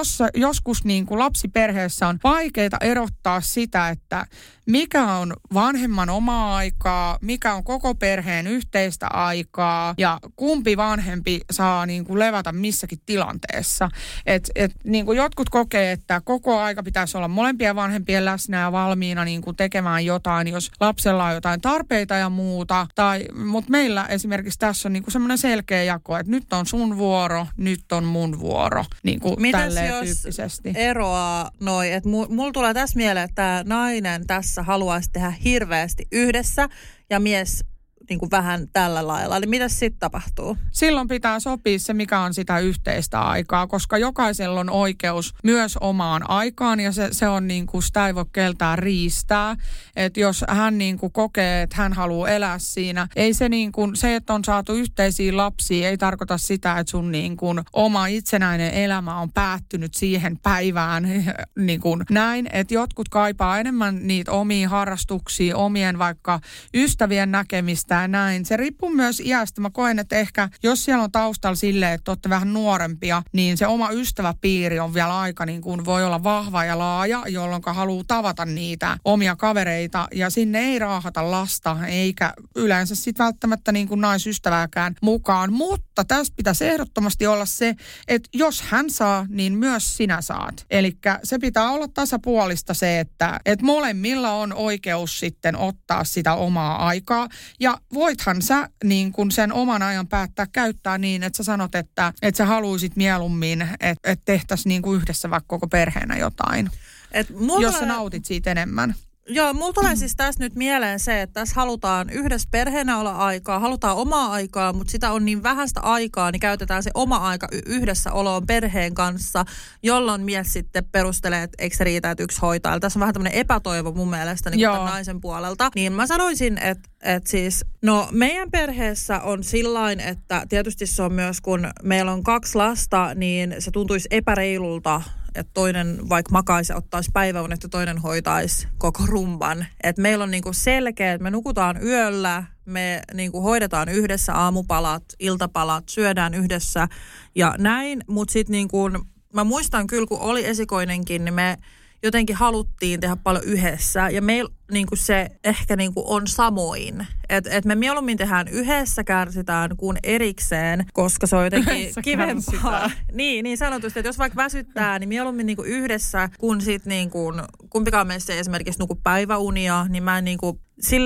joskus niin kuin lapsiperheessä on vaikeaa erottaa sitä, että mikä on vanhemman omaa aikaa, mikä on koko perheen yhteistä aikaa ja kumpi vanhempi saa niin kuin levätä missäkin tilanteessa. Niin kuin jotkut kokee, että koko aika pitäisi olla molempien vanhempien läsnä ja valmiina niin kuin tekemään jotain, jos lapsella on jotain tarpeita ja muuta. Mutta meillä esimerkiksi tässä on niin kuin semmoinen selkeä jako, että nyt on sun vuoro, nyt on mun vuoro. Niin kuin tälleen tyyppisesti. Eroaa noi, että mulla tulee tässä mieleen, että nainen tässä haluaisi tehdä hirveästi yhdessä ja mies niin kuin vähän tällä lailla. Eli mitä sitten tapahtuu? Silloin pitää sopia se, mikä on sitä yhteistä aikaa, koska jokaisella on oikeus myös omaan aikaan ja se on niin kuin, sitä ei voi keltään riistää. Että jos hän niin kuin kokee, että hän haluaa elää siinä, ei se niin kuin, se, että on saatu yhteisiä lapsia, ei tarkoita sitä, että sun niin kuin oma itsenäinen elämä on päättynyt siihen päivään niin kuin näin. Että jotkut kaipaa enemmän niitä omia harrastuksia, omien vaikka ystävien näkemistä ja näin. Se riippuu myös iästä. Mä koen, että ehkä jos siellä on taustalla silleen, että olette vähän nuorempia, niin se oma ystäväpiiri on vielä aika niin kuin voi olla vahva ja laaja, jolloin haluaa tavata niitä omia kavereita ja sinne ei raahata lasta eikä yleensä sitten välttämättä niin kuin naisystävääkään mukaan. Mutta tässä pitäisi ehdottomasti olla se, että jos hän saa, niin myös sinä saat. Eli se pitää olla tasapuolista se, että molemmilla on oikeus sitten ottaa sitä omaa aikaa ja voithan sä niin kun sen oman ajan päättää käyttää niin, että sä sanot, että sä haluisit mieluummin, että tehtäisiin niin kuin yhdessä vaikka koko perheenä jotain, jos sä nautit siitä enemmän. Joo, mulla tulee siis tässä nyt mieleen se, että tässä halutaan yhdessä perheenä olla aikaa, halutaan omaa aikaa, mutta sitä on niin vähäistä aikaa, niin käytetään se oma aika yhdessä oloon perheen kanssa, jolloin mies sitten perustelee, että eikö se riitä, että yksi hoitaa. Eli tässä on vähän tämmöinen epätoivo mun mielestä niin kuin naisen puolelta. Niin mä sanoisin, että siis, no meidän perheessä on sillain, että tietysti se on myös, kun meillä on 2 lasta, niin se tuntuisi epäreilulta, että toinen vaikka makaisi ja ottaisi päiväunet ja toinen hoitaisi koko rumban. Että meillä on niinku selkeä, että me nukutaan yöllä, me niinku hoidetaan yhdessä aamupalat, iltapalat, syödään yhdessä ja näin. Mutta sitten niinku, mä muistan kyllä, kun oli esikoinenkin, niin me jotenkin haluttiin tehdä paljon yhdessä. Ja meillä niinku se ehkä niinku on samoin. Että me mieluummin tehdään yhdessä, kärsitään kuin erikseen, koska se on jotenkin kivempaa. Niin sanotusti, että jos vaikka väsyttää, niin mieluummin niinku yhdessä, kun sitten niinku, kumpikaan meistä ei esimerkiksi nuku päiväunia, niin mä en niinku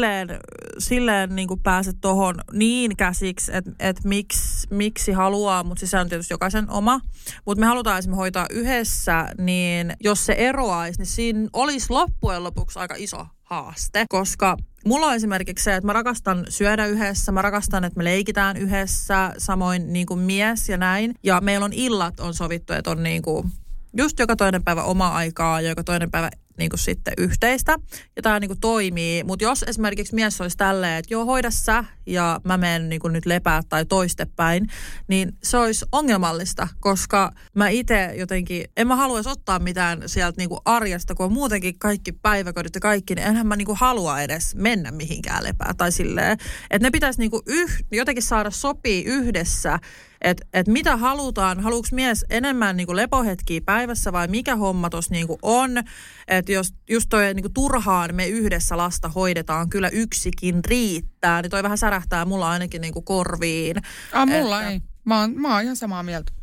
silleen niinku pääse tohon niin käsiksi, että miksi haluaa, mutta se on tietysti jokaisen oma. Mutta me halutaan esimerkiksi hoitaa yhdessä, niin jos se eroaisi, niin siinä olisi loppujen lopuksi aika iso haaste, koska mulla on esimerkiksi se, että mä rakastan syödä yhdessä, mä rakastan, että me leikitään yhdessä, samoin niin kuin mies ja näin. Ja meillä on illat on sovittu, että on niin kuin just joka toinen päivä omaa aikaa ja joka toinen päivä niin kuin sitten yhteistä. Ja tämä niin kuin toimii, mutta jos esimerkiksi mies olisi tälleen, että joo, hoida sä ja mä menen niin kuin nyt lepää tai toistepäin, niin se olisi ongelmallista, koska mä itse jotenkin, en mä haluaisi ottaa mitään sieltä niin kuin arjesta, kun on muutenkin kaikki päiväkodit ja kaikki, niin enhän mä niin kuin halua edes mennä mihinkään lepää tai silleen. Että ne pitäisi niin kuin jotenkin saada sopii yhdessä, että mitä halutaan, haluuks mies enemmän niinku lepohetkiä päivässä vai mikä homma tuossa niinku on. Että jos just toi niinku turhaan me yhdessä lasta hoidetaan, kyllä yksikin riittää, niin toi vähän särähtää mulla ainakin niinku korviin. Mulla ei. Mä oon ihan samaa mieltä.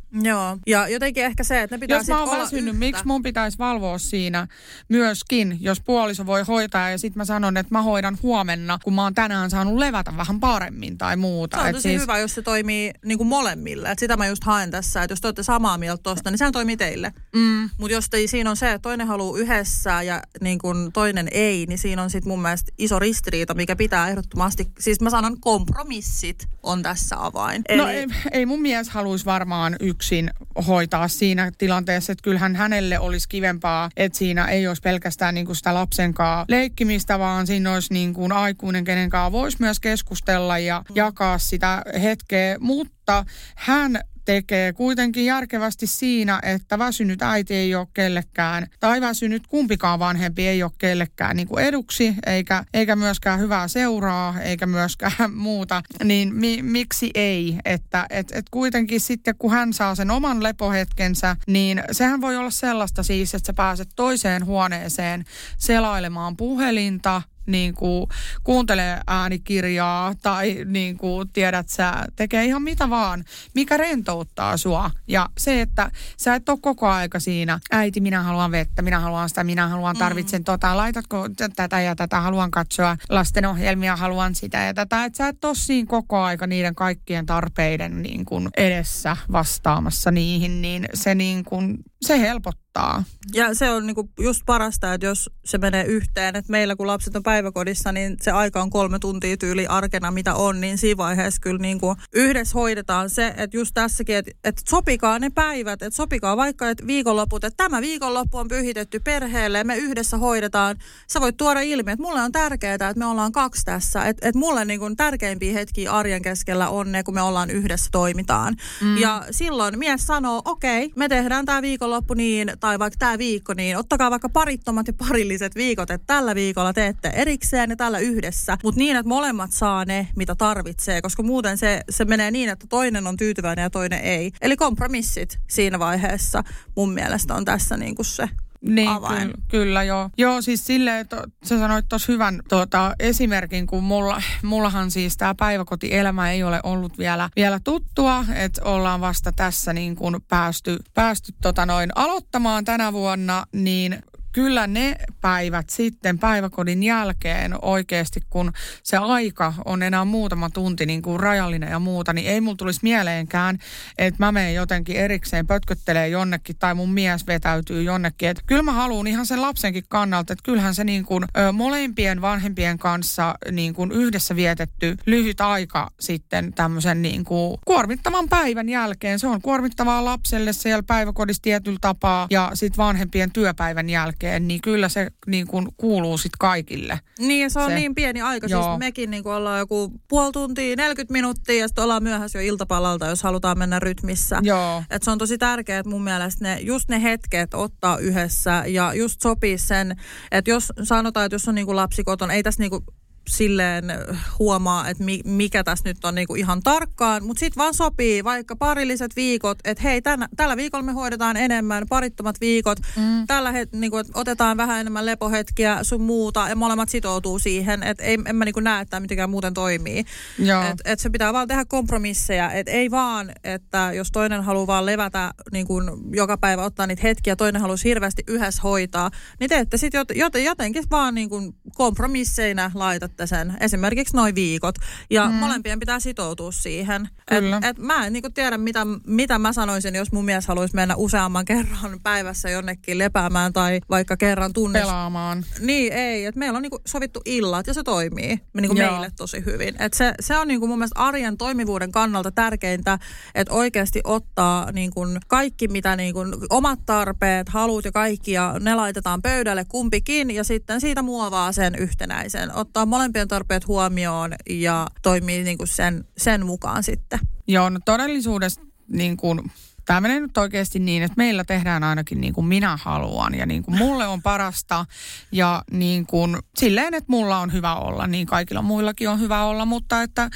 Joo, ja jotenkin ehkä se, että ne pitää jos mä oon väsynyt, miksi mun pitäisi valvoa siinä myöskin, jos puoliso voi hoitaa ja sitten mä sanon, että mä hoidan huomenna, kun mä oon tänään saanut levätä vähän paremmin tai muuta. Se on tosi hyvä, jos se toimii niin kuin molemmille. Et sitä mä just haen tässä, että jos te olette samaa mieltä tosta, niin sehän toimii teille. Mutta jos siinä on se, että toinen haluaa yhdessä ja niin kuin toinen ei, niin siinä on sitten mun mielestä iso ristiriita, mikä pitää ehdottomasti, siis mä sanon kompromissit on tässä avain. Eli... No ei mun mies haluaisi varmaan yksin hoitaa siinä tilanteessa, että kyllähän hänelle olisi kivempaa, että siinä ei olisi pelkästään niin kuin sitä lapsenkaan leikkimistä, vaan siinä olisi niin kuin aikuinen, kenenkaan voisi myös keskustella ja jakaa sitä hetkeä, mutta hän tekee kuitenkin järkevästi siinä, että väsynyt äiti ei ole kellekään, tai väsynyt kumpikaan vanhempi ei ole kellekään niin kuin eduksi, eikä myöskään hyvää seuraa, eikä myöskään muuta, niin miksi ei? Että kuitenkin sitten, kun hän saa sen oman lepohetkensä, niin sehän voi olla sellaista siis, että sä pääset toiseen huoneeseen selailemaan puhelinta, niin kuin kuuntelee äänikirjaa tai niin kuin tiedät sä, tekee ihan mitä vaan, mikä rentouttaa sua. Ja se, että sä et ole koko aika siinä, äiti minä haluan vettä, minä haluan sitä, minä haluan tarvitsen laitatko tätä ja tätä, haluan katsoa lastenohjelmia, haluan sitä ja tätä. Että sä et ole siinä koko aika niiden kaikkien tarpeiden niin kuin edessä vastaamassa niihin, niin se niin kuin, se helpottaa. Ja se on niinku just parasta, että jos se menee yhteen, että meillä kun lapset on päiväkodissa, niin se aika on 3 tuntia tyyli arkena, mitä on, niin siinä vaiheessa kyllä niinku yhdessä hoidetaan se, että just tässäkin, että sopikaa ne päivät, että sopikaa vaikka, että viikonloput, että tämä viikonloppu on pyhitetty perheelle, me yhdessä hoidetaan. Sä voit tuoda ilmi, että mulle on tärkeää, että me ollaan 2 tässä, että mulle niinku tärkeimpiä hetkiä arjen keskellä on ne, kun me ollaan yhdessä toimitaan. Ja silloin mies sanoo, okei, me tehdään tämä viikonloppu niin, tai vaikka tämä viikko, niin ottakaa vaikka parittomat ja parilliset viikot, että tällä viikolla teette erikseen ja tällä yhdessä, mutta niin, että molemmat saa ne, mitä tarvitsee, koska muuten se menee niin, että toinen on tyytyväinen ja toinen ei. Eli kompromissit siinä vaiheessa mun mielestä on tässä niin kuin se niin, avain. Kyllä joo. Joo, siis silleen, että sä sanoit tossa hyvän esimerkin, kun mullahan siis tämä päiväkotielämä ei ole ollut vielä tuttua, että ollaan vasta tässä niin kuin päästy aloittamaan tänä vuonna, niin kyllä ne päivät sitten päiväkodin jälkeen oikeasti, kun se aika on enää muutama tunti niin kuin rajallinen ja muuta, niin ei mulla tulisi mieleenkään, että mä menen jotenkin erikseen pötköttelee jonnekin tai mun mies vetäytyy jonnekin. Että kyllä mä haluan ihan sen lapsenkin kannalta, että kyllähän se niin kuin molempien vanhempien kanssa niin kuin yhdessä vietetty lyhyt aika sitten tämmöisen niin kuin kuormittavan päivän jälkeen. Se on kuormittavaa lapselle siellä päiväkodissa tietyllä tapaa ja sitten vanhempien työpäivän jälkeen. Niin kyllä se niin kuin kuuluu sitten kaikille. Niin ja se on niin pieni aika. Joo. Siis mekin niin kuin ollaan joku puoli tuntia, 40 minuuttia ja sitten ollaan myöhässä jo iltapalalta, jos halutaan mennä rytmissä. Joo. Et se on tosi tärkeää, että mun mielestä just ne hetket ottaa yhdessä ja just sopii sen, että jos sanotaan, että jos on niin kuin lapsi kotona, ei tässä niin kuin silleen huomaa, että mikä tässä nyt on niinku ihan tarkkaan, mutta sitten vaan sopii vaikka parilliset viikot, että hei, tällä viikolla me hoidetaan enemmän, parittomat viikot, tällä niinku, otetaan vähän enemmän lepohetkiä sun muuta ja molemmat sitoutuu siihen, että en mä niinku näe, että tämä mitenkään muuten toimii. Että se pitää vaan tehdä kompromisseja, että ei vaan, että jos toinen haluaa vaan levätä niinku joka päivä ottaa niitä hetkiä, toinen haluaisi hirveästi yhdessä hoitaa, niin te ette sitten jotenkin vaan niinku kompromisseina laitatte sen, esimerkiksi noin viikot. Ja molempien pitää sitoutua siihen. Et mä en niinku tiedä, mitä mä sanoisin, jos mun mies haluaisi mennä useamman kerran päivässä jonnekin lepäämään tai vaikka kerran tunnissa. Pelaamaan. Niin, ei. Et meillä on niinku sovittu illat ja se toimii niinku meille tosi hyvin. Et se on niinku mun mielestä arjen toimivuuden kannalta tärkeintä, että oikeasti ottaa niinku kaikki, mitä niinku omat tarpeet, halut ja kaikki, ja ne laitetaan pöydälle kumpikin, ja sitten siitä muovaa sen yhtenäisen. Ottaa molempien tarpeet huomioon ja toimii niinku sen mukaan sitten. Joo, no todellisuudessa niin kuin tämä menee nyt oikeasti niin, että meillä tehdään ainakin niin kuin minä haluan ja niin kuin mulle on parasta ja niin kuin silleen, että mulla on hyvä olla, niin kaikilla muillakin on hyvä olla, mutta että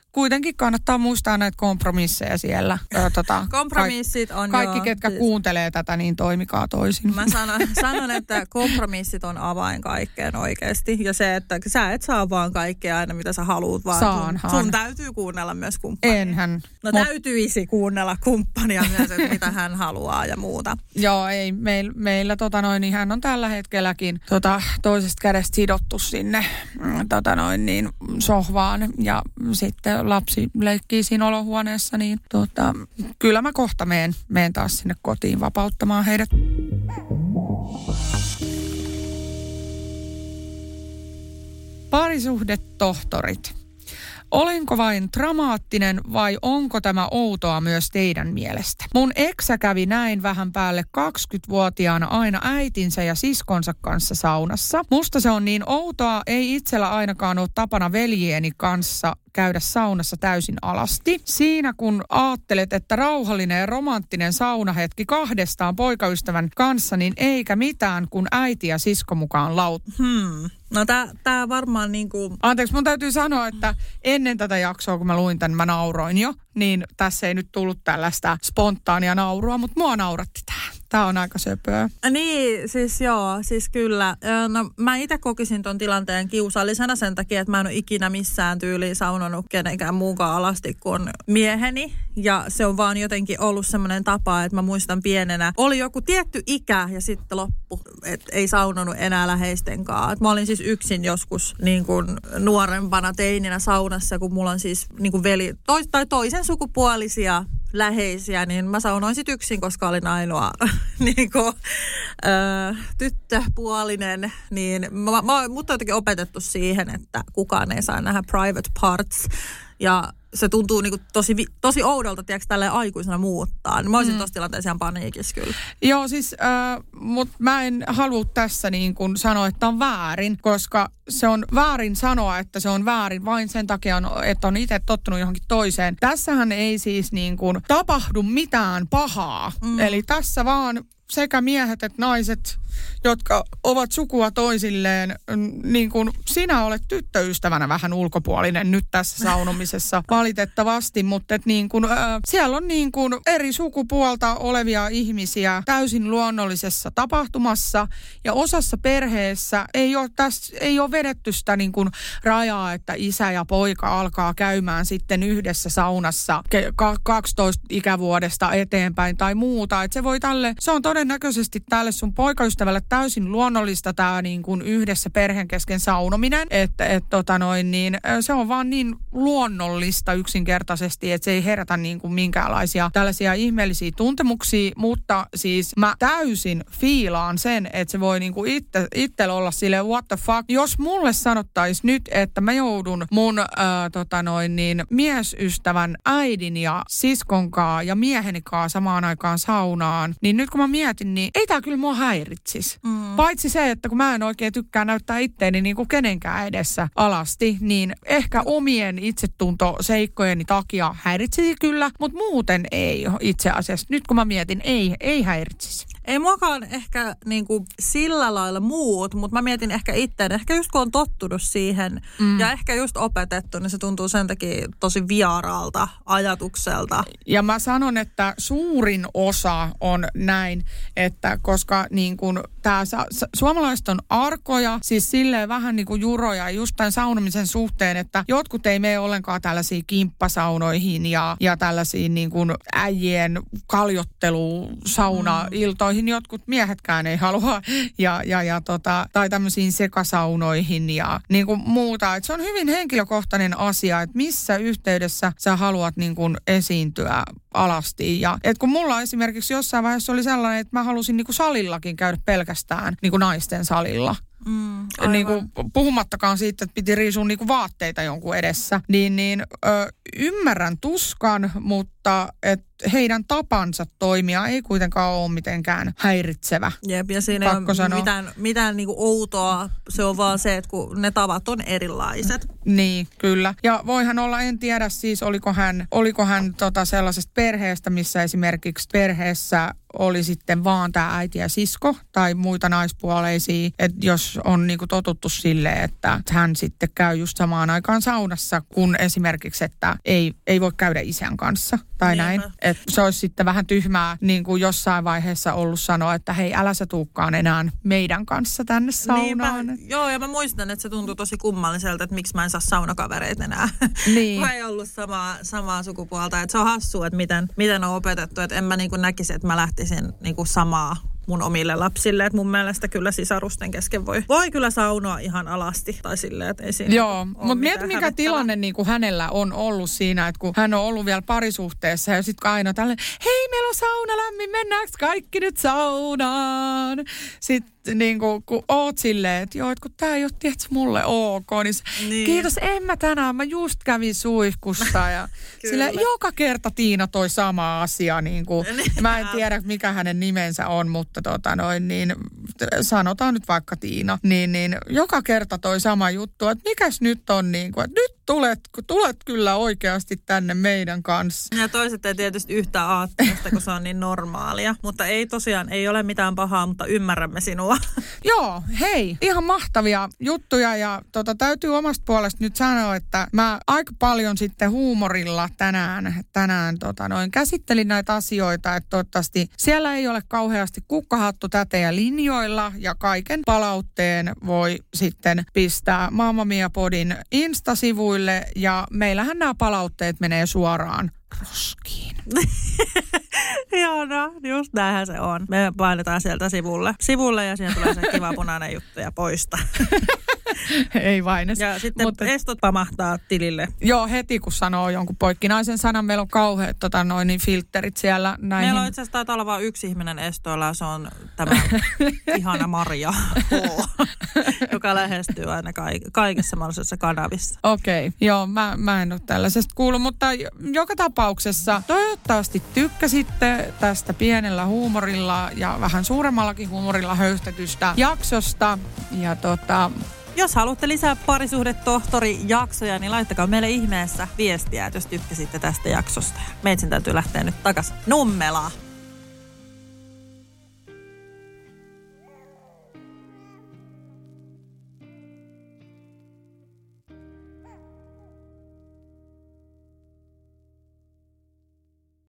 kuitenkin kannattaa muistaa näitä kompromisseja siellä. Kompromissit on kaikki, ketkä kuuntelee tätä, niin toimikaa toisin. Mä sanon, että kompromissit on avain kaikkeen oikeasti. Ja se, että sä et saa vaan kaikkea aina, mitä sä haluut, vaan sun täytyy kuunnella myös kumppania. Enhän. Täytyisi kuunnella kumppania myös, että mitä hän haluaa ja muuta. Joo, ei. Meillä niin hän on tällä hetkelläkin toisesta kädestä sidottu sinne sohvaan ja sitten lapsi leikkii siinä olohuoneessa, niin kyllä mä kohta menen taas sinne kotiin vapauttamaan heidät. Parisuhdetohtorit. Olenko vain dramaattinen vai onko tämä outoa myös teidän mielestä? Mun eksä kävi näin vähän päälle 20-vuotiaana aina äitinsä ja siskonsa kanssa saunassa. Musta se on niin outoa, ei itsellä ainakaan ole tapana veljieni kanssa käydä saunassa täysin alasti. Siinä kun aattelet, että rauhallinen ja romanttinen saunahetki kahdestaan poikaystävän kanssa, niin eikä mitään, kun äiti ja sisko mukaan No tää varmaan niinku... Anteeksi, mun täytyy sanoa, että ennen tätä jaksoa, kun mä luin tän, mä nauroin jo. Niin tässä ei nyt tullut tällaista spontaania naurua, mutta mua nauratti tää. Tää on aika söpöä. Niin, siis kyllä. No mä itse kokisin ton tilanteen kiusallisena sen takia, että mä en ole ikinä missään tyyliin saunonut kenenkään muukaan alasti kuin mieheni. Ja se on vaan jotenkin ollut semmoinen tapa, että mä muistan pienenä. Oli joku tietty ikä ja sitten loppu, että ei saunonut enää läheistenkaan. Mä olin siis yksin joskus niin kuin nuorempana teininä saunassa, kun mulla on siis niin kuin toisen sukupuolisia läheisiä, niin mä saunoin sit yksin, koska olin ainoa tyttöpuolinen, niin mut on jotenkin opetettu siihen, että kukaan ei saa nähdä private parts, ja se tuntuu niinku tosi oudolta, tiedätkö, tälleen aikuisena muuttaa. Mä olisin tossa tilanteessa ihan paniikissa kyllä. Joo, siis, mutta mä en halua tässä niin kuin sanoa, että on väärin, koska se on väärin sanoa, että se on väärin vain sen takia, että on itse tottunut johonkin toiseen. Tässähän ei siis niin kuin tapahdu mitään pahaa. Eli tässä vaan sekä miehet että naiset, jotka ovat sukua toisilleen, niin kuin sinä olet tyttöystävänä vähän ulkopuolinen nyt tässä saunomisessa valitettavasti, mutta niin kuin, siellä on niin kuin eri sukupuolta olevia ihmisiä täysin luonnollisessa tapahtumassa ja osassa perheessä ei ole vedetty sitä niin kuin rajaa, että isä ja poika alkaa käymään sitten yhdessä saunassa 12 ikävuodesta eteenpäin tai muuta, että se on todennäköisesti tälle sun poikaystävälle täysin luonnollista tämä niin kuin yhdessä perheen kesken saunominen, että se on vaan niin luonnollista yksinkertaisesti, että se ei herätä niin kuin minkäänlaisia tällaisia ihmeellisiä tuntemuksia, mutta siis mä täysin fiilaan sen, että se voi niin kuin itsellä olla silleen what the fuck. Jos mulle sanottaisiin nyt, että mä joudun mun miesystävän äidin ja siskonkaan ja miehenikaan samaan aikaan saunaan, niin nyt kun mä mietin, niin ei tää kyllä mua häiritsisi. Paitsi se, että kun mä en oikein tykkää näyttää itteeni niin kuin kenenkään edessä alasti, niin ehkä omien itsetuntoseikkojeni takia häiritsisi kyllä, mutta muuten ei itse asiassa. Nyt kun mä mietin, ei häiritsisi. Ei muakaan ehkä niinku sillä lailla muut, mutta mä mietin ehkä itteen. Ehkä just kun on tottunut siihen ja ehkä just opetettu, niin se tuntuu sen takia tosi vieraalta ajatukselta. Ja mä sanon, että suurin osa on näin, että koska niin kuin suomalaiset on arkoja, siis silleen vähän niin kuin juroja just tämän saunomisen suhteen, että jotkut ei mene ollenkaan tällaisiin kimppasaunoihin ja tällaisiin niin kuin äijien kaljottelusaunailtoihin. Jotkut miehetkään ei halua tai tämmöisiin sekasaunoihin ja niin kuin muuta. Et se on hyvin henkilökohtainen asia, että missä yhteydessä sä haluat niin kuin esiintyä alasti. Ja et kun mulla esimerkiksi jossain vaiheessa oli sellainen, että mä halusin niin kuin salillakin käydä pelkästään niin kuin naisten salilla. Niin kuin, puhumattakaan siitä, että piti riisua niin kuin vaatteita jonkun edessä. Ymmärrän tuskan, mutta heidän tapansa toimia ei kuitenkaan ole mitenkään häiritsevä. Jep, ja siinä ei ole mitään niin kuin outoa. Se on vaan se, että kun ne tavat on erilaiset. Niin, kyllä. Ja voihan olla, en tiedä siis, oliko hän sellaisesta perheestä, missä esimerkiksi perheessä oli sitten vaan tämä äiti ja sisko tai muita naispuoleisia. Että jos on niinku totuttu silleen, että hän sitten käy just samaan aikaan saunassa, kun esimerkiksi, että ei voi käydä isän kanssa tai näin. Että se olisi sitten vähän tyhmää niin kuin jossain vaiheessa ollut sanoa, että hei, älä sä tuukaan enää meidän kanssa tänne saunaan. Niinpä. Joo, ja mä muistan, että se tuntui tosi kummalliselta, että miksi mä en saa saunakavereita enää. Niin. Mä ei ollut samaa sukupuolta. Että se on hassua, että miten on opetettu. Että en mä niin kuin näkisi, että mä lähtisin niin kuin samaa mun omille lapsille. Että mun mielestä kyllä sisarusten kesken voi kyllä saunoa ihan alasti. Tai silleen, että ei siinä joo, mutta mieti mikä tilanne niin kuin hänellä on ollut siinä, että kun hän on ollut vielä parisuhteessa ja sitten aina tällainen, hei meillä on sauna lämmin, mennäänkö kaikki nyt saunaan? Sitten niin kun oot silleen, että joo, että kun tää ei ole tietysti mulle ok, niin kiitos, en mä tänään, mä just kävin suihkussa ja silleen, joka kerta Tiina toi sama asia, niin kuin, mä en tiedä mikä hänen nimensä on, mutta niin sanotaan nyt vaikka Tiina, niin joka kerta toi sama juttu, että mikäs nyt on niin kuin, että nyt tulet kyllä oikeasti tänne meidän kanssa. Ja toiset ei tietysti yhtään aatteesta, kun se on niin normaalia. Mutta ei ole mitään pahaa, mutta ymmärrämme sinua. Joo, hei, ihan mahtavia juttuja ja täytyy omasta puolesta nyt sanoa, että mä aika paljon sitten huumorilla tänään käsittelin näitä asioita, että toivottavasti siellä ei ole kauheasti kukkahattu tätejä linjoilla ja kaiken palautteen voi sitten pistää Mamma Mia Podin Insta-sivuille ja meillähän nämä palautteet menee suoraan roskiin. Joo, no just näinhän se on. Me painetaan sieltä sivulle ja siihen tulee se kiva punainen juttu ja poista. Ei vain. Ja sitten estot pamahtaa tilille. Joo, heti kun sanoo jonkun poikkinaisen sanan, meillä on kauheat filterit siellä näihin. Meillä on itse asiassa taitaa olla vain yksi ihminen estoilla, se on tämä ihana Maria H, joka lähestyy aina kaikissa mahdollisissa kanavissa. Okei, joo, mä en ole tällaisesta kuullut, mutta joka tapauksessa toivottavasti tykkäsitte tästä pienellä huumorilla ja vähän suuremmallakin huumorilla höystetystä jaksosta ja jos haluatte lisää Parisuhdetohtori-jaksoja, niin laittakaa meille ihmeessä viestiä, että jos tykkäsitte tästä jaksosta. Meitsin täytyy lähteä nyt takaisin Nummelaan.